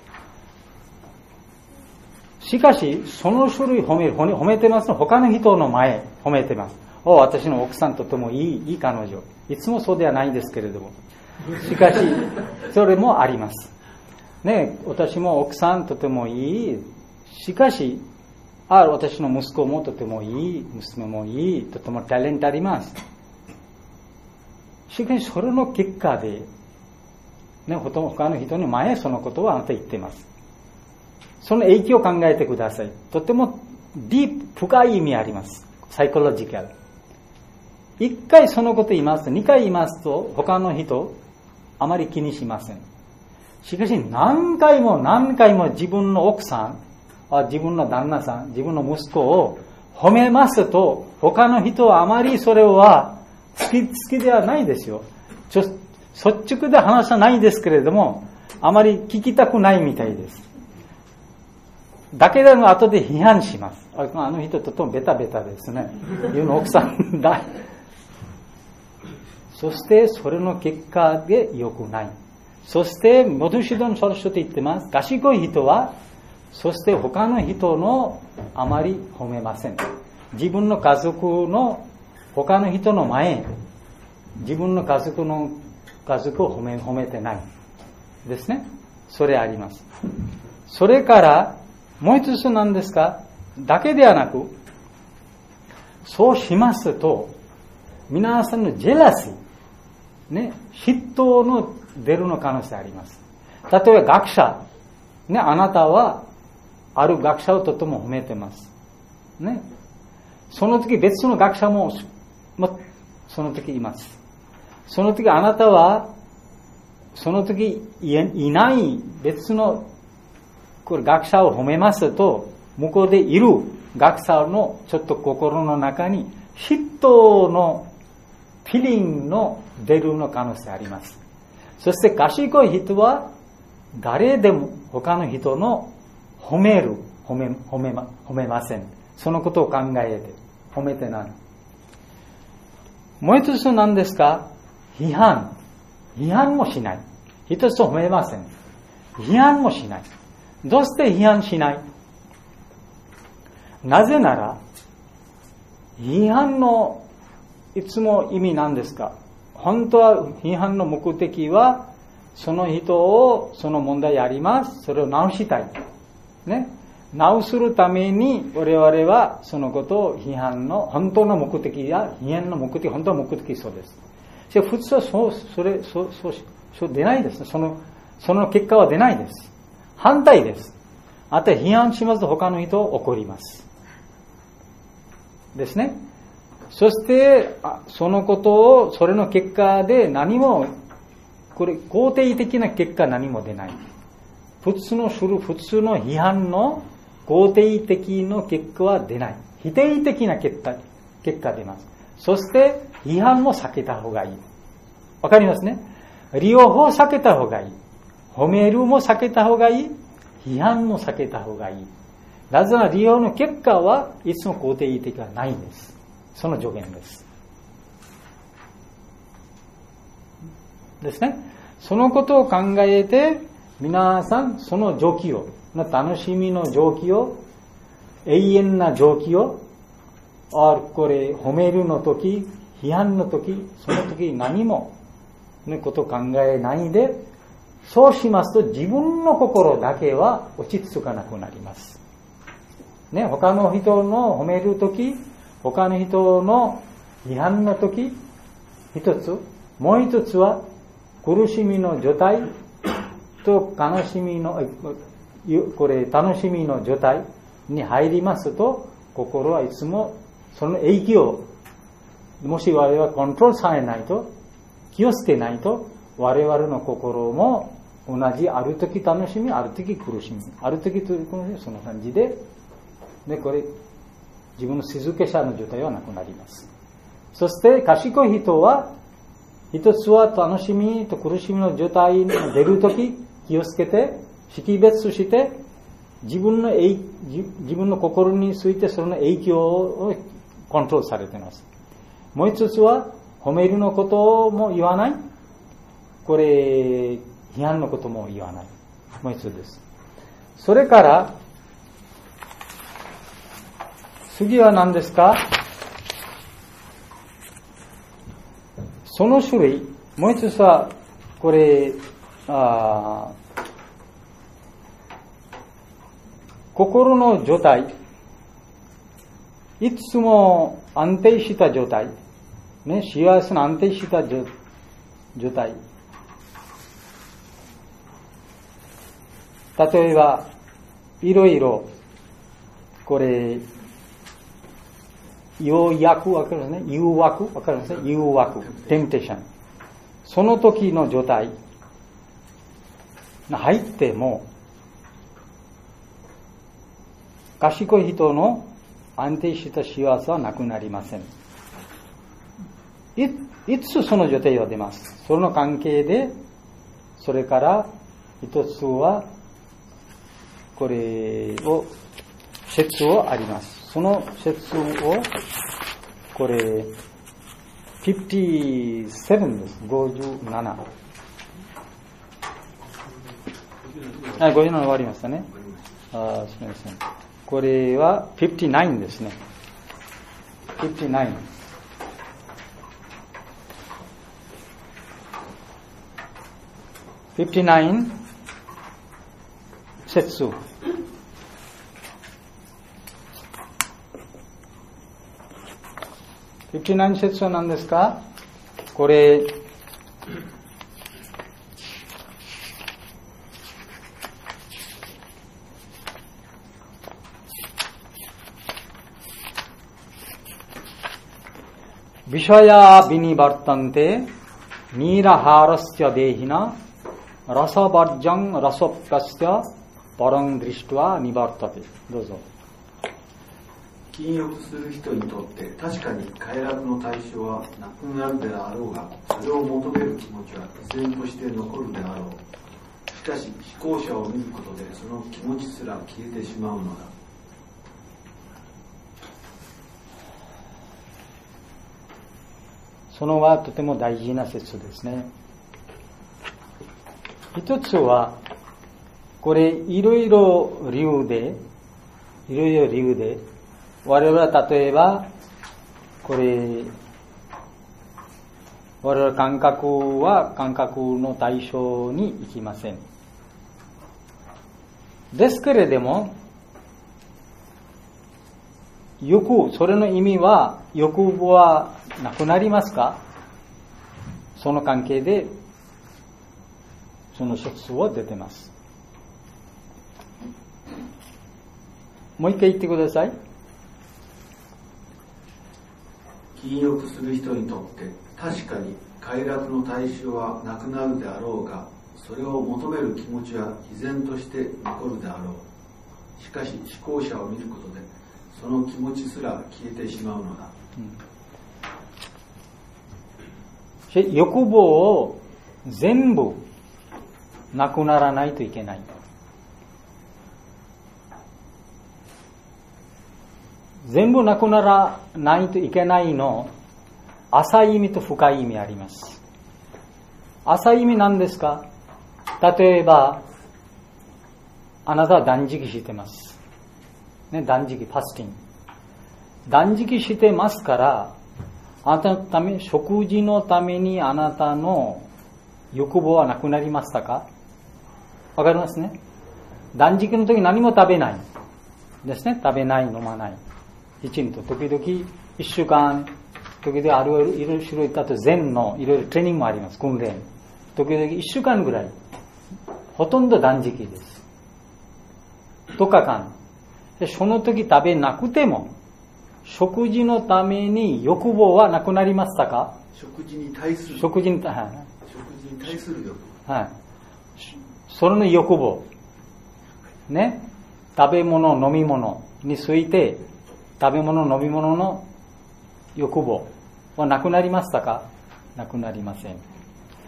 しかし、その種類褒める、褒めてますの他の人の前、褒めてます。お、私の奥さんとてもいい、いい彼女。いつもそうではないんですけれども。しかし、それもあります。ね、私も奥さんとてもいい。しかし、あ、私の息子もとてもいい、娘もいい、とてもタレントあります。しかし、それの結果で、ね、他の人の前、そのことをあなた言っています。その影響を考えてください。とてもディープ、深い意味あります。サイコロジカル。一回そのこと言いますと、二回言いますと、他の人、あまり気にしません。しかし、何回も何回も自分の奥さん、自分の旦那さん、自分の息子を褒めますと、他の人はあまりそれは好き、好きではないですよ。ちょ率直で話はないですけれども、あまり聞きたくないみたいです。だけでも後で批判します。あの人とてもベタベタですね。いうの奥さんだ。そしてそれの結果で良くない。そしてモドゥシドン・サルショと言ってます。賢い人は、そして他の人のあまり褒めません。自分の家族の他の人の前、自分の家族の家族を褒め、褒めてないですね。それあります。それからもう一つなんですか、だけではなく、そうしますと、皆さんのジェラシー、ね、嫉妬の出るの可能性あります。例えば学者、ね、あなたは、ある学者をとても褒めてます。ね。その時別の学者も、もその時います。その時あなたは、その時いない別のこれ学者を褒めますと、向こうでいる学者のちょっと心の中に嫉妬のフィリングの出るの可能性あります。そして賢い人は誰でも他の人の褒める、褒め、褒めま、褒めません。そのことを考えて褒めてない。もう一つ何ですか？批判。批判もしない。一つ褒めません。批判もしない。どうして批判しない？なぜなら、批判のいつも意味なんですか？本当は批判の目的は、その人を、その問題あります。それを直したい。ね。直するために、我々はそのことを批判の本当の目的や、批判の目的、本当の目的そうです。しかし普通はそう、それ、そう、そう、そう出ないです。その、その結果は出ないです。反対です。あと批判しますと他の人を怒ります。ですね。そして、そのことを、それの結果で何も、これ、肯定的な結果何も出ない。普通のする、普通の批判の肯定的な結果は出ない。否定的な結果、結果出ます。そして、批判も避けた方がいい。わかりますね。両方避けた方がいい。褒めるも避けた方がいい。批判も避けた方がいい。なぜなら利用の結果はいつも肯定的はないんです。その助言です。ですね。そのことを考えて、皆さんその状況の楽しみの状況、永遠な状況、あこれ褒めるの時、批判の時、その時何ものことを考えないで、そうしますと自分の心だけは落ち着かなくなります。ね、他の人の褒めるとき、他の人の批判のとき、一つ、もう一つは苦しみの状態と悲しみの、これ楽しみの状態に入りますと、心はいつもその影響、もし我々はコントロールされないと、気をつけないと、我々の心も同じ、ある時楽しみ、ある時苦しみ、ある時取り組み、その感じで、で、これ、自分の静けさの状態はなくなります。そして、賢い人は、一つは楽しみと苦しみの状態に出るとき、気をつけて、識別して、 自分の自分の心についてその影響をコントロールされています。もう一つは褒めるのことも言わない。これ批判のことも言わない。もう一つです。それから次は何ですか？その種類、もう一つはこれあ心の状態、いつも安定した状態、ね、幸せな安定した状態。例えば、いろいろ、これ、要約わかるんですね。誘惑わかるんですね。誘惑。テンプテーション。その時の状態が入っても、賢い人の安定した幸せはなくなりません。い, いつその状態は出ます。その関係で、それから一つは、これを、説をあります。その説を、これ、ごじゅうななです。ごじゅうなな。はい、ごじゅうなな終わりましたね。あ、すみません。これはごじゅうきゅうですね。ごじゅうきゅう。ごじゅうきゅう節。ごじゅうきゅう節は何ですか？これ、ビシャヤビニバルタンテニーラハラスチャデヒナラサバッジャンラソプカスチャパランドリシトワニバルタテ。どうぞ。 禁欲する人にとって確かに快楽の対象はなくなるであろうが、それを求める気持ちは依然として残るであろう。しかし思考者を見ることでその気持ちすら消えてしまうのだ。 そのはとても大事な説ですね。一つは、これいろいろ理由で、いろいろ理由で、我々は例えば、これ、我々感覚は感覚の対象に行きません。ですけれども、欲、それの意味は、欲望はなくなりますか？その関係で、その説は出てます。もう一回言ってください。 禁欲する人にとって確かに快楽の対象はなくなるであろうが、それを求める気持ちは依然として残るであろう。しかし思考者を見ることでその気持ちすら消えてしまうのだ。 うん、欲望を全部なくならないといけない。全部なくならないといけないの、浅い意味と深い意味あります。浅い意味なんですか？例えば、あなたは断食してます。ね、断食、ファスティング。断食してますから、あなたのため、食事のためにあなたの欲望はなくなりましたか？わかりますね。断食の時何も食べないですね。食べない、飲まない。きちんと時々一週間、時々あるいろいろ種類だと禅のいろいろトレーニングもあります。訓練。時々一週間ぐらい。ほとんど断食です。とおかかん。でその時食べなくても、食事のために欲望はなくなりましたか？ 食事に対する。 食事に、はい、 食事に対する欲望。 はい。それの欲望。ね。食べ物、飲み物について、食べ物、飲み物の欲望はなくなりましたか？なくなりません。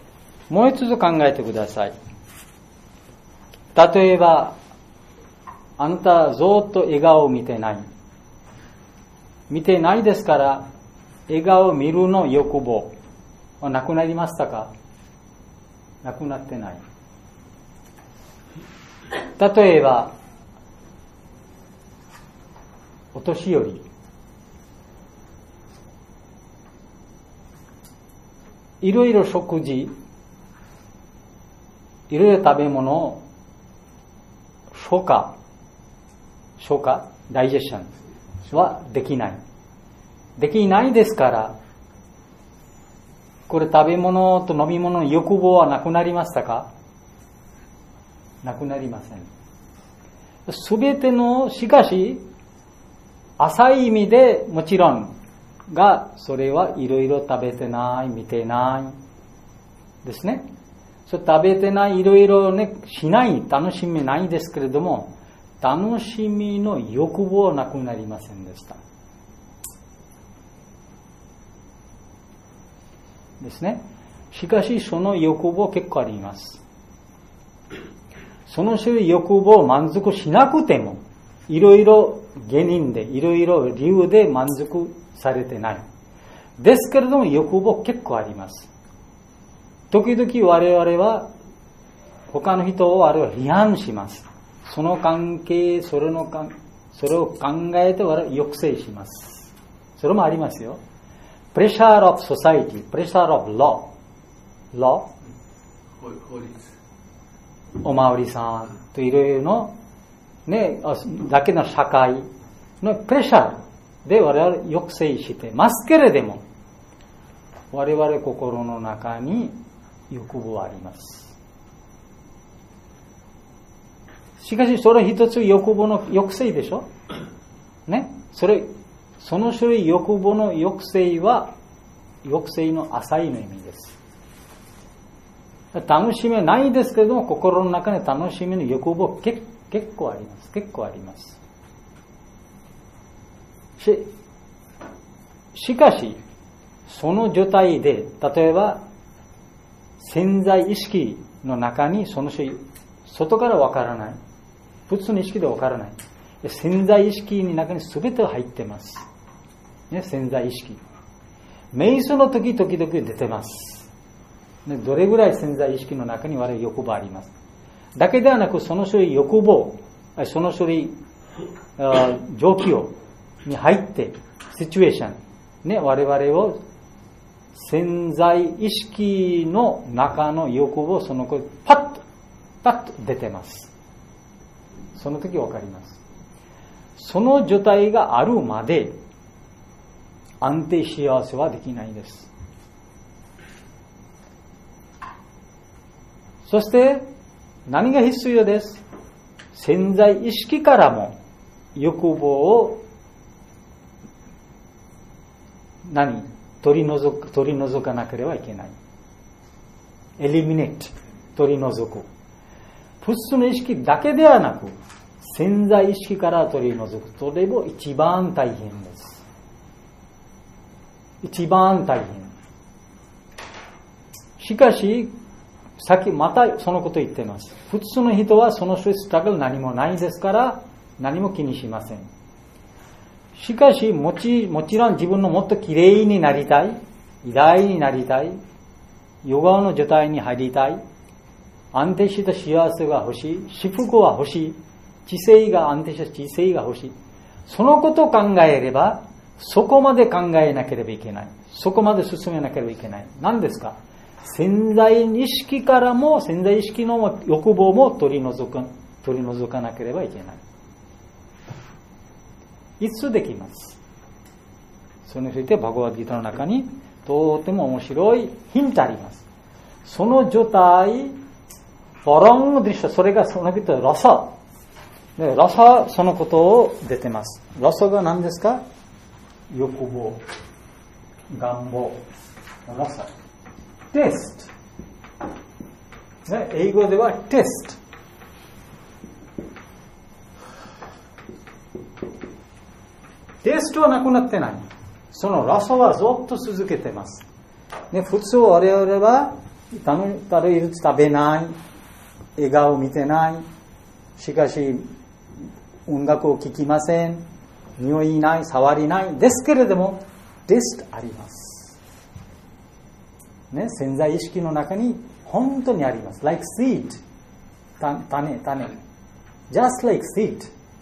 もう一つ考えてください。例えば、 あなたずっと笑顔を見てない。見てないですから、笑顔を見るの欲望はなくなりましたか？なくなってない。例えば、お年寄り、いろいろ食事、いろいろ食べ物を消化、消化、ダイジェッションはできない。できないですから、これ食べ物と飲み物の欲望はなくなりましたか？なくなりません。すべての、しかし、浅い意味でもちろんが、それはいろいろ食べてない、見てないですね。そう食べてない、いろいろね、しない、楽しみないですけれども、楽しみの欲望はなくなりませんでした。ですね。しかし、その欲望結構あります。その種類欲望を満足しなくても、いろいろ原因で、いろいろ理由で満足されてない。ですけれども、欲望結構あります。時々我々は、他の人を我々は批判します。その関係、それのか、それを考えて我々は抑制します。それもありますよ。プレッシャー of society、プレッシャー of law、law、 法律。 おまわりさんといろいろの、ね、だけの社会のプレッシャーで我々抑制してますけれども、我々心の中に欲望はあります。しかしそれ一つ欲望の抑制でしょね。それ、その種類欲望の抑制は抑制の浅いの意味です。楽しみはないですけれども、心の中に楽しみの欲望結結構あります。結構あります。し、しかし、その状態で、例えば、潜在意識の中にその種類、外からわからない。普通の意識でわからない。潜在意識の中に全てが入ってます。ね、潜在意識。瞑想の時々々出てます。どれぐらい潜在意識の中に我々欲望あります。だけではなく、その種類欲望、その種類状況に入って、シチュエーション、ね、我々を潜在意識の中の欲望、その子パッと、パッと出てます。その時わかります。その状態があるまで安定幸せはできないです。そして何が必要です？潜在意識からも欲望を何取り除く、取り除かなければいけない。エリミネート、取り除く。普通の意識だけではなく、潜在意識から取り除く。それも一番大変です。一番大変。しかし、さっきまたそのこと言っています。普通の人はそのストラグル何もないですから、何も気にしません。しかし、もち、もちろん自分のもっと綺麗になりたい、偉大になりたい、ヨガの状態に入りたい、安定した幸せが欲しい、幸福が欲しい、知性が安定した知性が欲しい。そのことを考えれば、そこまで考えなければいけない。そこまで進めなければいけない。何ですか？潜在意識からも、潜在意識の欲望も取り除く、取り除かなければいけない。いつできます。それについてバガバッドギータの中にとても面白いヒントあります。その状態、ポロンドリシャ、それがその人ラサ。でラサ、そのことを出てます。ラサが何ですか？欲望、願望、ラサ。テスト。ね、英語ではテスト。テストはなくなってない。そのラサはずっと続けてます。ね、普通我々は食べる食べない、笑顔見てない。しかし、 音楽を聴きません、匂いない、触りないですけれども、テストあります、ね、潜在意識の中に本当にあります。 like seed、 種種 just like seed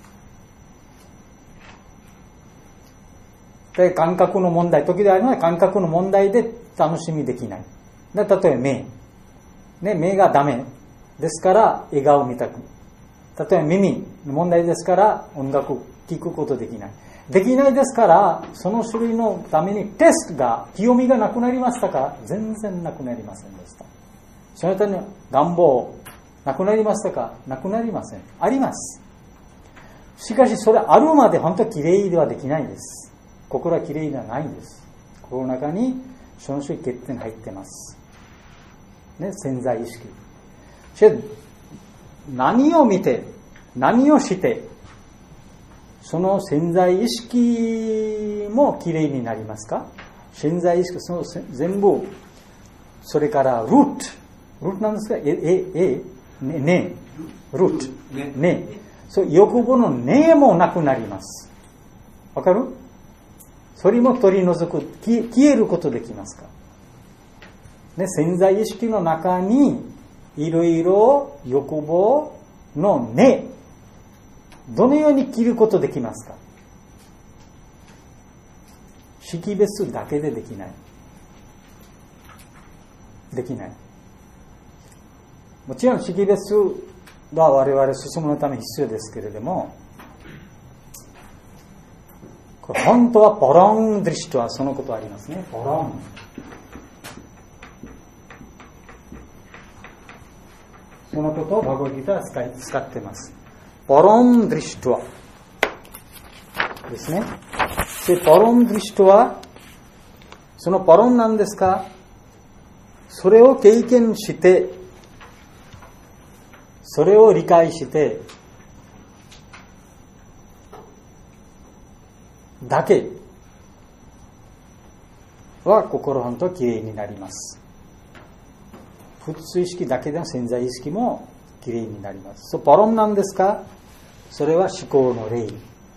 で、感覚の問題、時であるのは感覚の問題で楽しみできない。で、例えば目、ね、目がダメですから笑顔見たく、例えば耳の問題ですから音楽を聴くことできない。できないですから、その種類のためにテストが、清みがなくなりましたか？全然なくなりませんでした。そのために願望、なくなりましたか？なくなりません。あります。しかしそれあるまで本当はきれいではできないです。心はきれいではないんです。心の中にその種類欠点が入ってます。ね、潜在意識。そして何を見て、何をして、その潜在意識もきれいになりますか？潜在意識、その全部、それからルート、ルートなんですか？え、え、え、ね、ね、ルート、ね、ね、そう欲望のねもなくなります。わかる？それも取り除く、消えることできますか？ね、潜在意識の中にいろいろ欲望のね、どのように切ることできますか？識別だけでできない。できない。もちろん識別は我々進むのために必要ですけれども、これ本当はポロンドリシュとはそのことありますね。ポロン。そのことをバガヴァッドギータは使っています。ポロンドリシュとはですね。で、ポロンドリシュとは、そのポロンなんですか？それを経験して、それを理解して、だけは心本当きれいになります。普通意識だけでは潜在意識もきれいになります。そう、ポロンなんですか？それは思考の霊。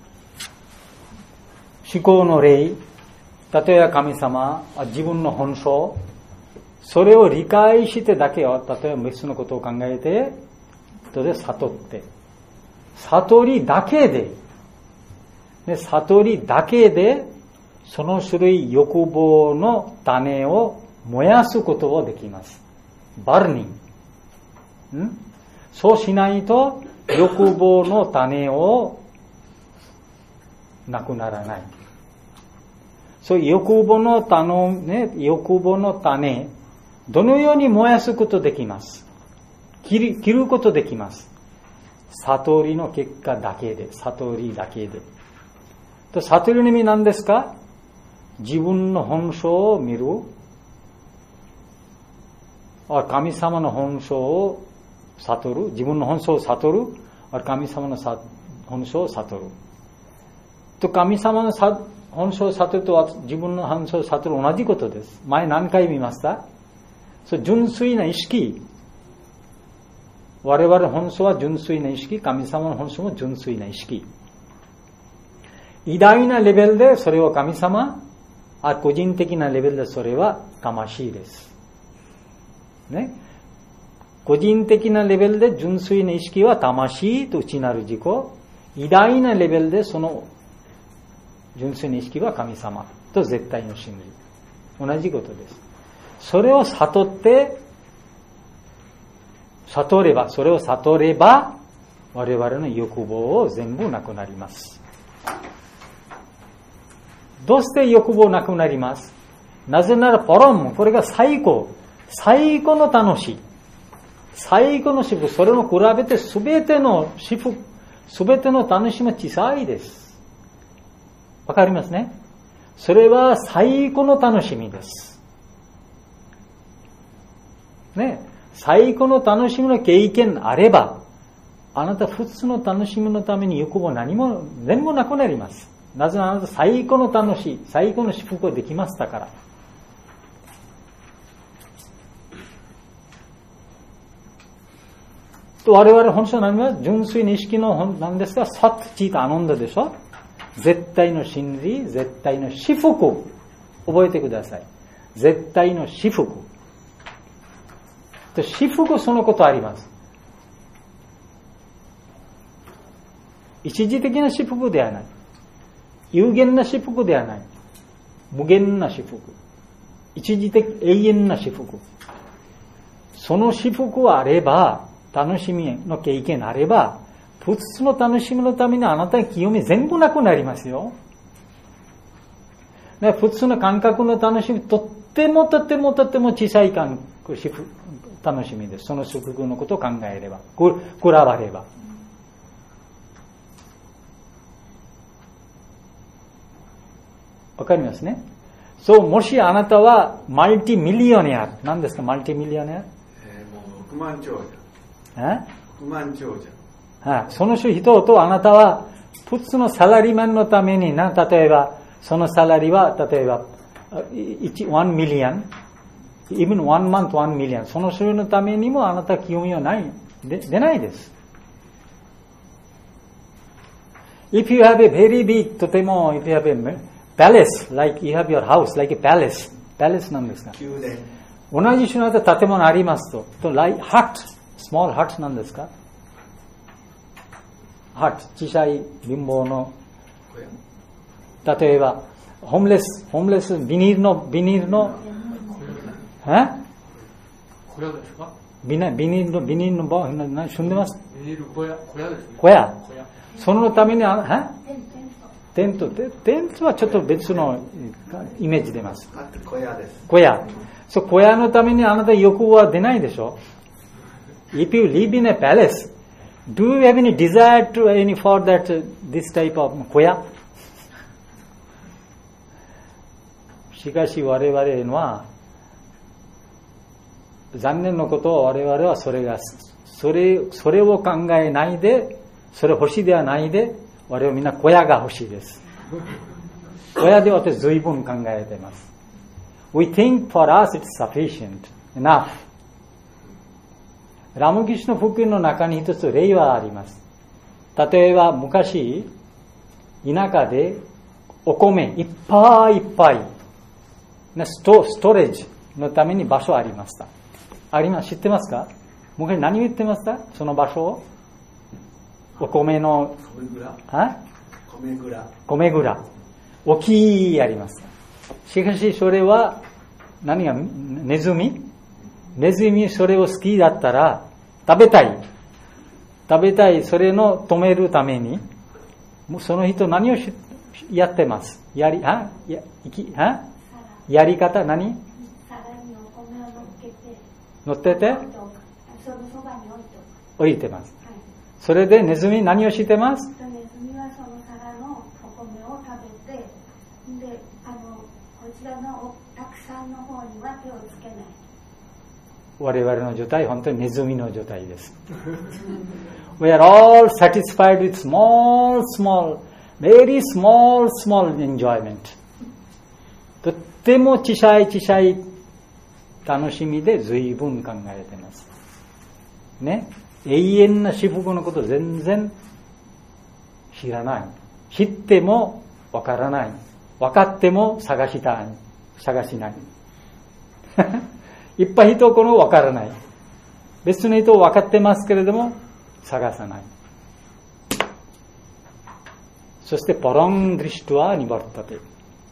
思考の霊、例えば神様、自分の本性、それを理解してだけを、例えば別のことを考えて、それで悟って、悟りだけで、で悟りだけで、その種類欲望の種を燃やすことができます。バルニング。ん？そうしないと、欲望の種をなくならない。そういう欲望の種、ね、欲望の種、どのように燃やすことできます。切る、切ることできます。悟りの結果だけで、悟りだけで。と悟りの意味何ですか？自分の本性を見る。神様の本性を悟る。自分の本性を悟る。神様の本性を悟る。と神様の本性を悟るとは自分の本性を悟る同じことです。前何回見ました？そう純粋な意識。我々の本性は純粋な意識。神様の本性も純粋な意識。偉大なレベルでそれは神様、あ個人的なレベルでそれは魂です。ね。個人的なレベルで純粋な意識は魂と内なる自己。偉大なレベルでその純粋な意識は神様と絶対の真理。同じことです。それを悟って、悟れば、それを悟れば、我々の欲望を全部なくなります。どうして欲望なくなります？なぜならポロン、これが最高、最高の楽しい。最高の幸福、それを比べてすべての幸福、すべての楽しみは小さいです。わかりますね？それは最高の楽しみです。ね、最高の楽しみの経験あれば、あなた普通の楽しみのために欲望何も、全部なくなります。なぜならあなた最高の楽しい、最高の幸福ができましたから。 我々本書は何は純粋な意識の何ですか、サッチーとアノンダでしょ。絶対の真理、絶対の至福。覚えてください。絶対の至福。と至福そのことあります。一時的な至福ではない。有限な至福ではない。無限な至福。一時的、永遠な至福。その至福はあれば、楽しみの経験あれば、普通の楽しみのためにあなたの清め全部なくなりますよ。普通の感覚の楽しみ、とってもとってもとっても小さい感覚、楽しみです。その祝福のことを考えれば、比ばれば。わかりますね。そう、もしあなたはマルティミリオネア、何ですかマルティミリオネア、 えー、もうろくまん長者。 え ?ろくまん長者。 はい。その人とあなたは普通のサラリーマンのためにな、例えば、そのサラリーは、例えば、いちミリオン、even one month one million、その人のためにもあなた清みはない、で、出ないです。If you have a very big, とても、if you have a palace, like you have your house, like a palace, palace なんですか、 宮殿。 同じ種の建物ありますと、と、like hut, small hut なんですか、hut、小さい貧乏の、例えば、ホームレス、ホームレス、ビニールの、ビニールの、え小屋ですか？ ビニールの、ビニールのバー、住んでます？ ビニール小屋、小屋ですね。 小屋。 小屋。 そのために、あ、えテント。テントはちょっと別のイメージ出ます。 小屋です。 小屋。そう、小屋のためにあなた欲望は出ないでしょ。If you live in a palace, do you have any desire to any for that this type of 小屋？しかし我々は残念なことを我々はそれがそれそれを考えないで、それ欲しいではないで、我々はみんな小屋が欲しいです。小屋で私随分考えています。We think for us it's sufficient enough。ラムキシュの福音の中に一つ例はあります。例えば昔田舎でお米いっぱいいっぱいスト、ストレージのために場所ありました。あります。知ってますか？昔何言ってました？その場所を。お米の、 米蔵。 あ？ 米蔵。 米蔵。大きいあります。しかしそれは、何が、ネズミ？ネズミそれを好きだったら、食べたい。食べたい。それの止めるために、その人何をしやってます。やり、あ？や、いき、あ？やり方何？ 皿にお米を乗っけて、 乗っててそのそばに置いて置いてます。 はい、 それでネズミ何をしてます？ ネズミはその皿のお米を食べて、で、あのこちらのたくさんの方には手をつけない。 我々の状態、本当にネズミの状態です。We are all satisfied with small, small, very small, small enjoyment。とっても小さい小さい楽しみで随分考えています。ね。永遠な至福のこと全然知らない。知ってもわからない。わかっても探したい。探しない。いっぱい人このわからない。別の人わかってますけれども探さない。そしてパランドリシュトワニバッタテ。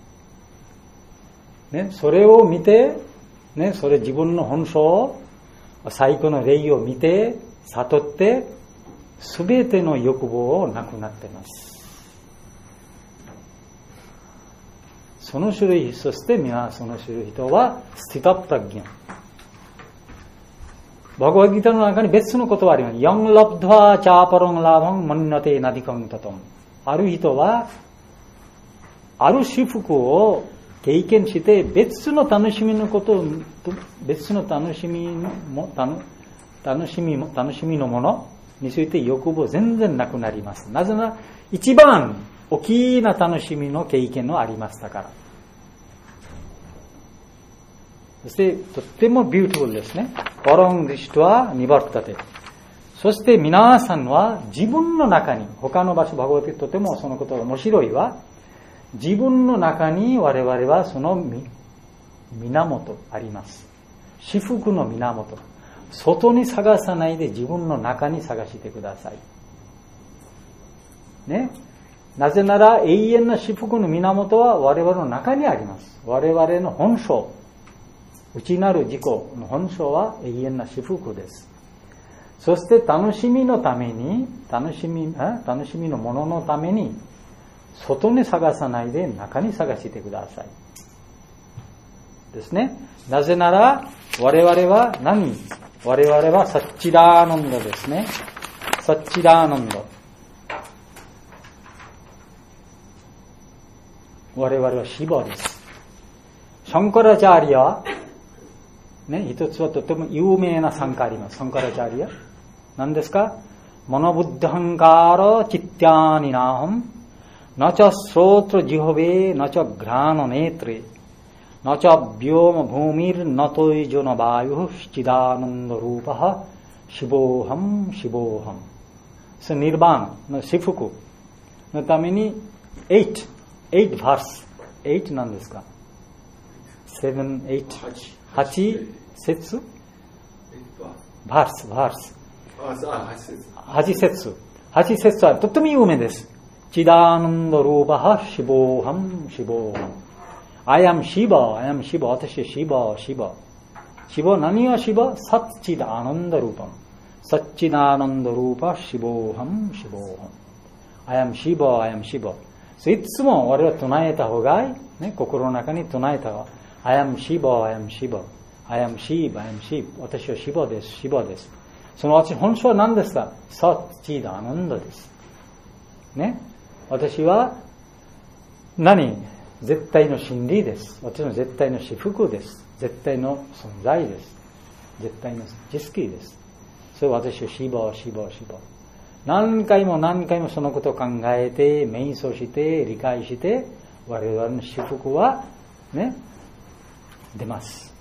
ね、それを見て、ね、それ自分の本性、最高の霊を見て、悟って、すべての欲望をなくなっています。その種類、そして皆その種類人はスティタプタギャン。バガヴァギターの中に別の言葉あります。ヤンラブドワチャーパロンラバンマンナテナディカンタトン。ある人は、ある祝福を経験して別の楽しみのことを、別の楽しみも、楽しみも、楽しみのものについて欲望全然なくなります。なぜなら、一番大きな楽しみの経験のありましたから。そして、とってもビューティフルですね。パランディシュトワニバッタテ。そそして皆さんは自分の中に、他の場所、バガバッタとてもそのことが面白いは、自分の中に我々はその源あります。至福の源。外に探さないで自分の中に探してください。ね。なぜなら永遠な至福の源は我々の中にあります。我々の本性。内なる自己の本性は永遠な至福です。そして楽しみのために、楽しみ、楽しみのもののために、外に探さないで中に探してください。ですね。なぜなら、我々は何？我々はサッチダーナンドですね。サッチダーナンド。我々はシバです。シャンカラチャーリア、ね、一つはとても有名な参加あります。シャンカラチャーリア。何ですか？モノブッダハンカーラチッティアーニナハム、ナチャスロートジホベ、ナチャグラーノネートレ、ナチャビョーマブーミル、ナトイジョナバユフ、シチダーナンドルーパハ、シボーハム、シボーハム。そのニルバーナのシフクのために、eight、eight verse。eightなんですか？ seven、eight。八節？バース、バース。八節。八節はとっても有名です。チダーナンドルーバハ、シボーハム、シボーハム。I am Shiva, I am Shiva, 私はシバ、シバ。シバ、何はシバ？サッチダーナンダルーパム。サッチダーナンダルーパ、シボーハム、シボーハム。I am Shiva, I am Shiva。いつも我々は唱えた方がいい。ね、心の中に唱えた方がいい。I am Shiva, I am Shiva。I am Shiva, I am Shiva。私はシバです、シバです。その私、本性は何ですか？サッチダーナンダです。ね。私は何？絶対の真理です。私の絶対の至福です。絶対の存在です。絶対の知識です。それは私はシバ、シバ、シバ。何回も何回もそのことを考えて、瞑想して、理解して、我々の至福はね、出ます。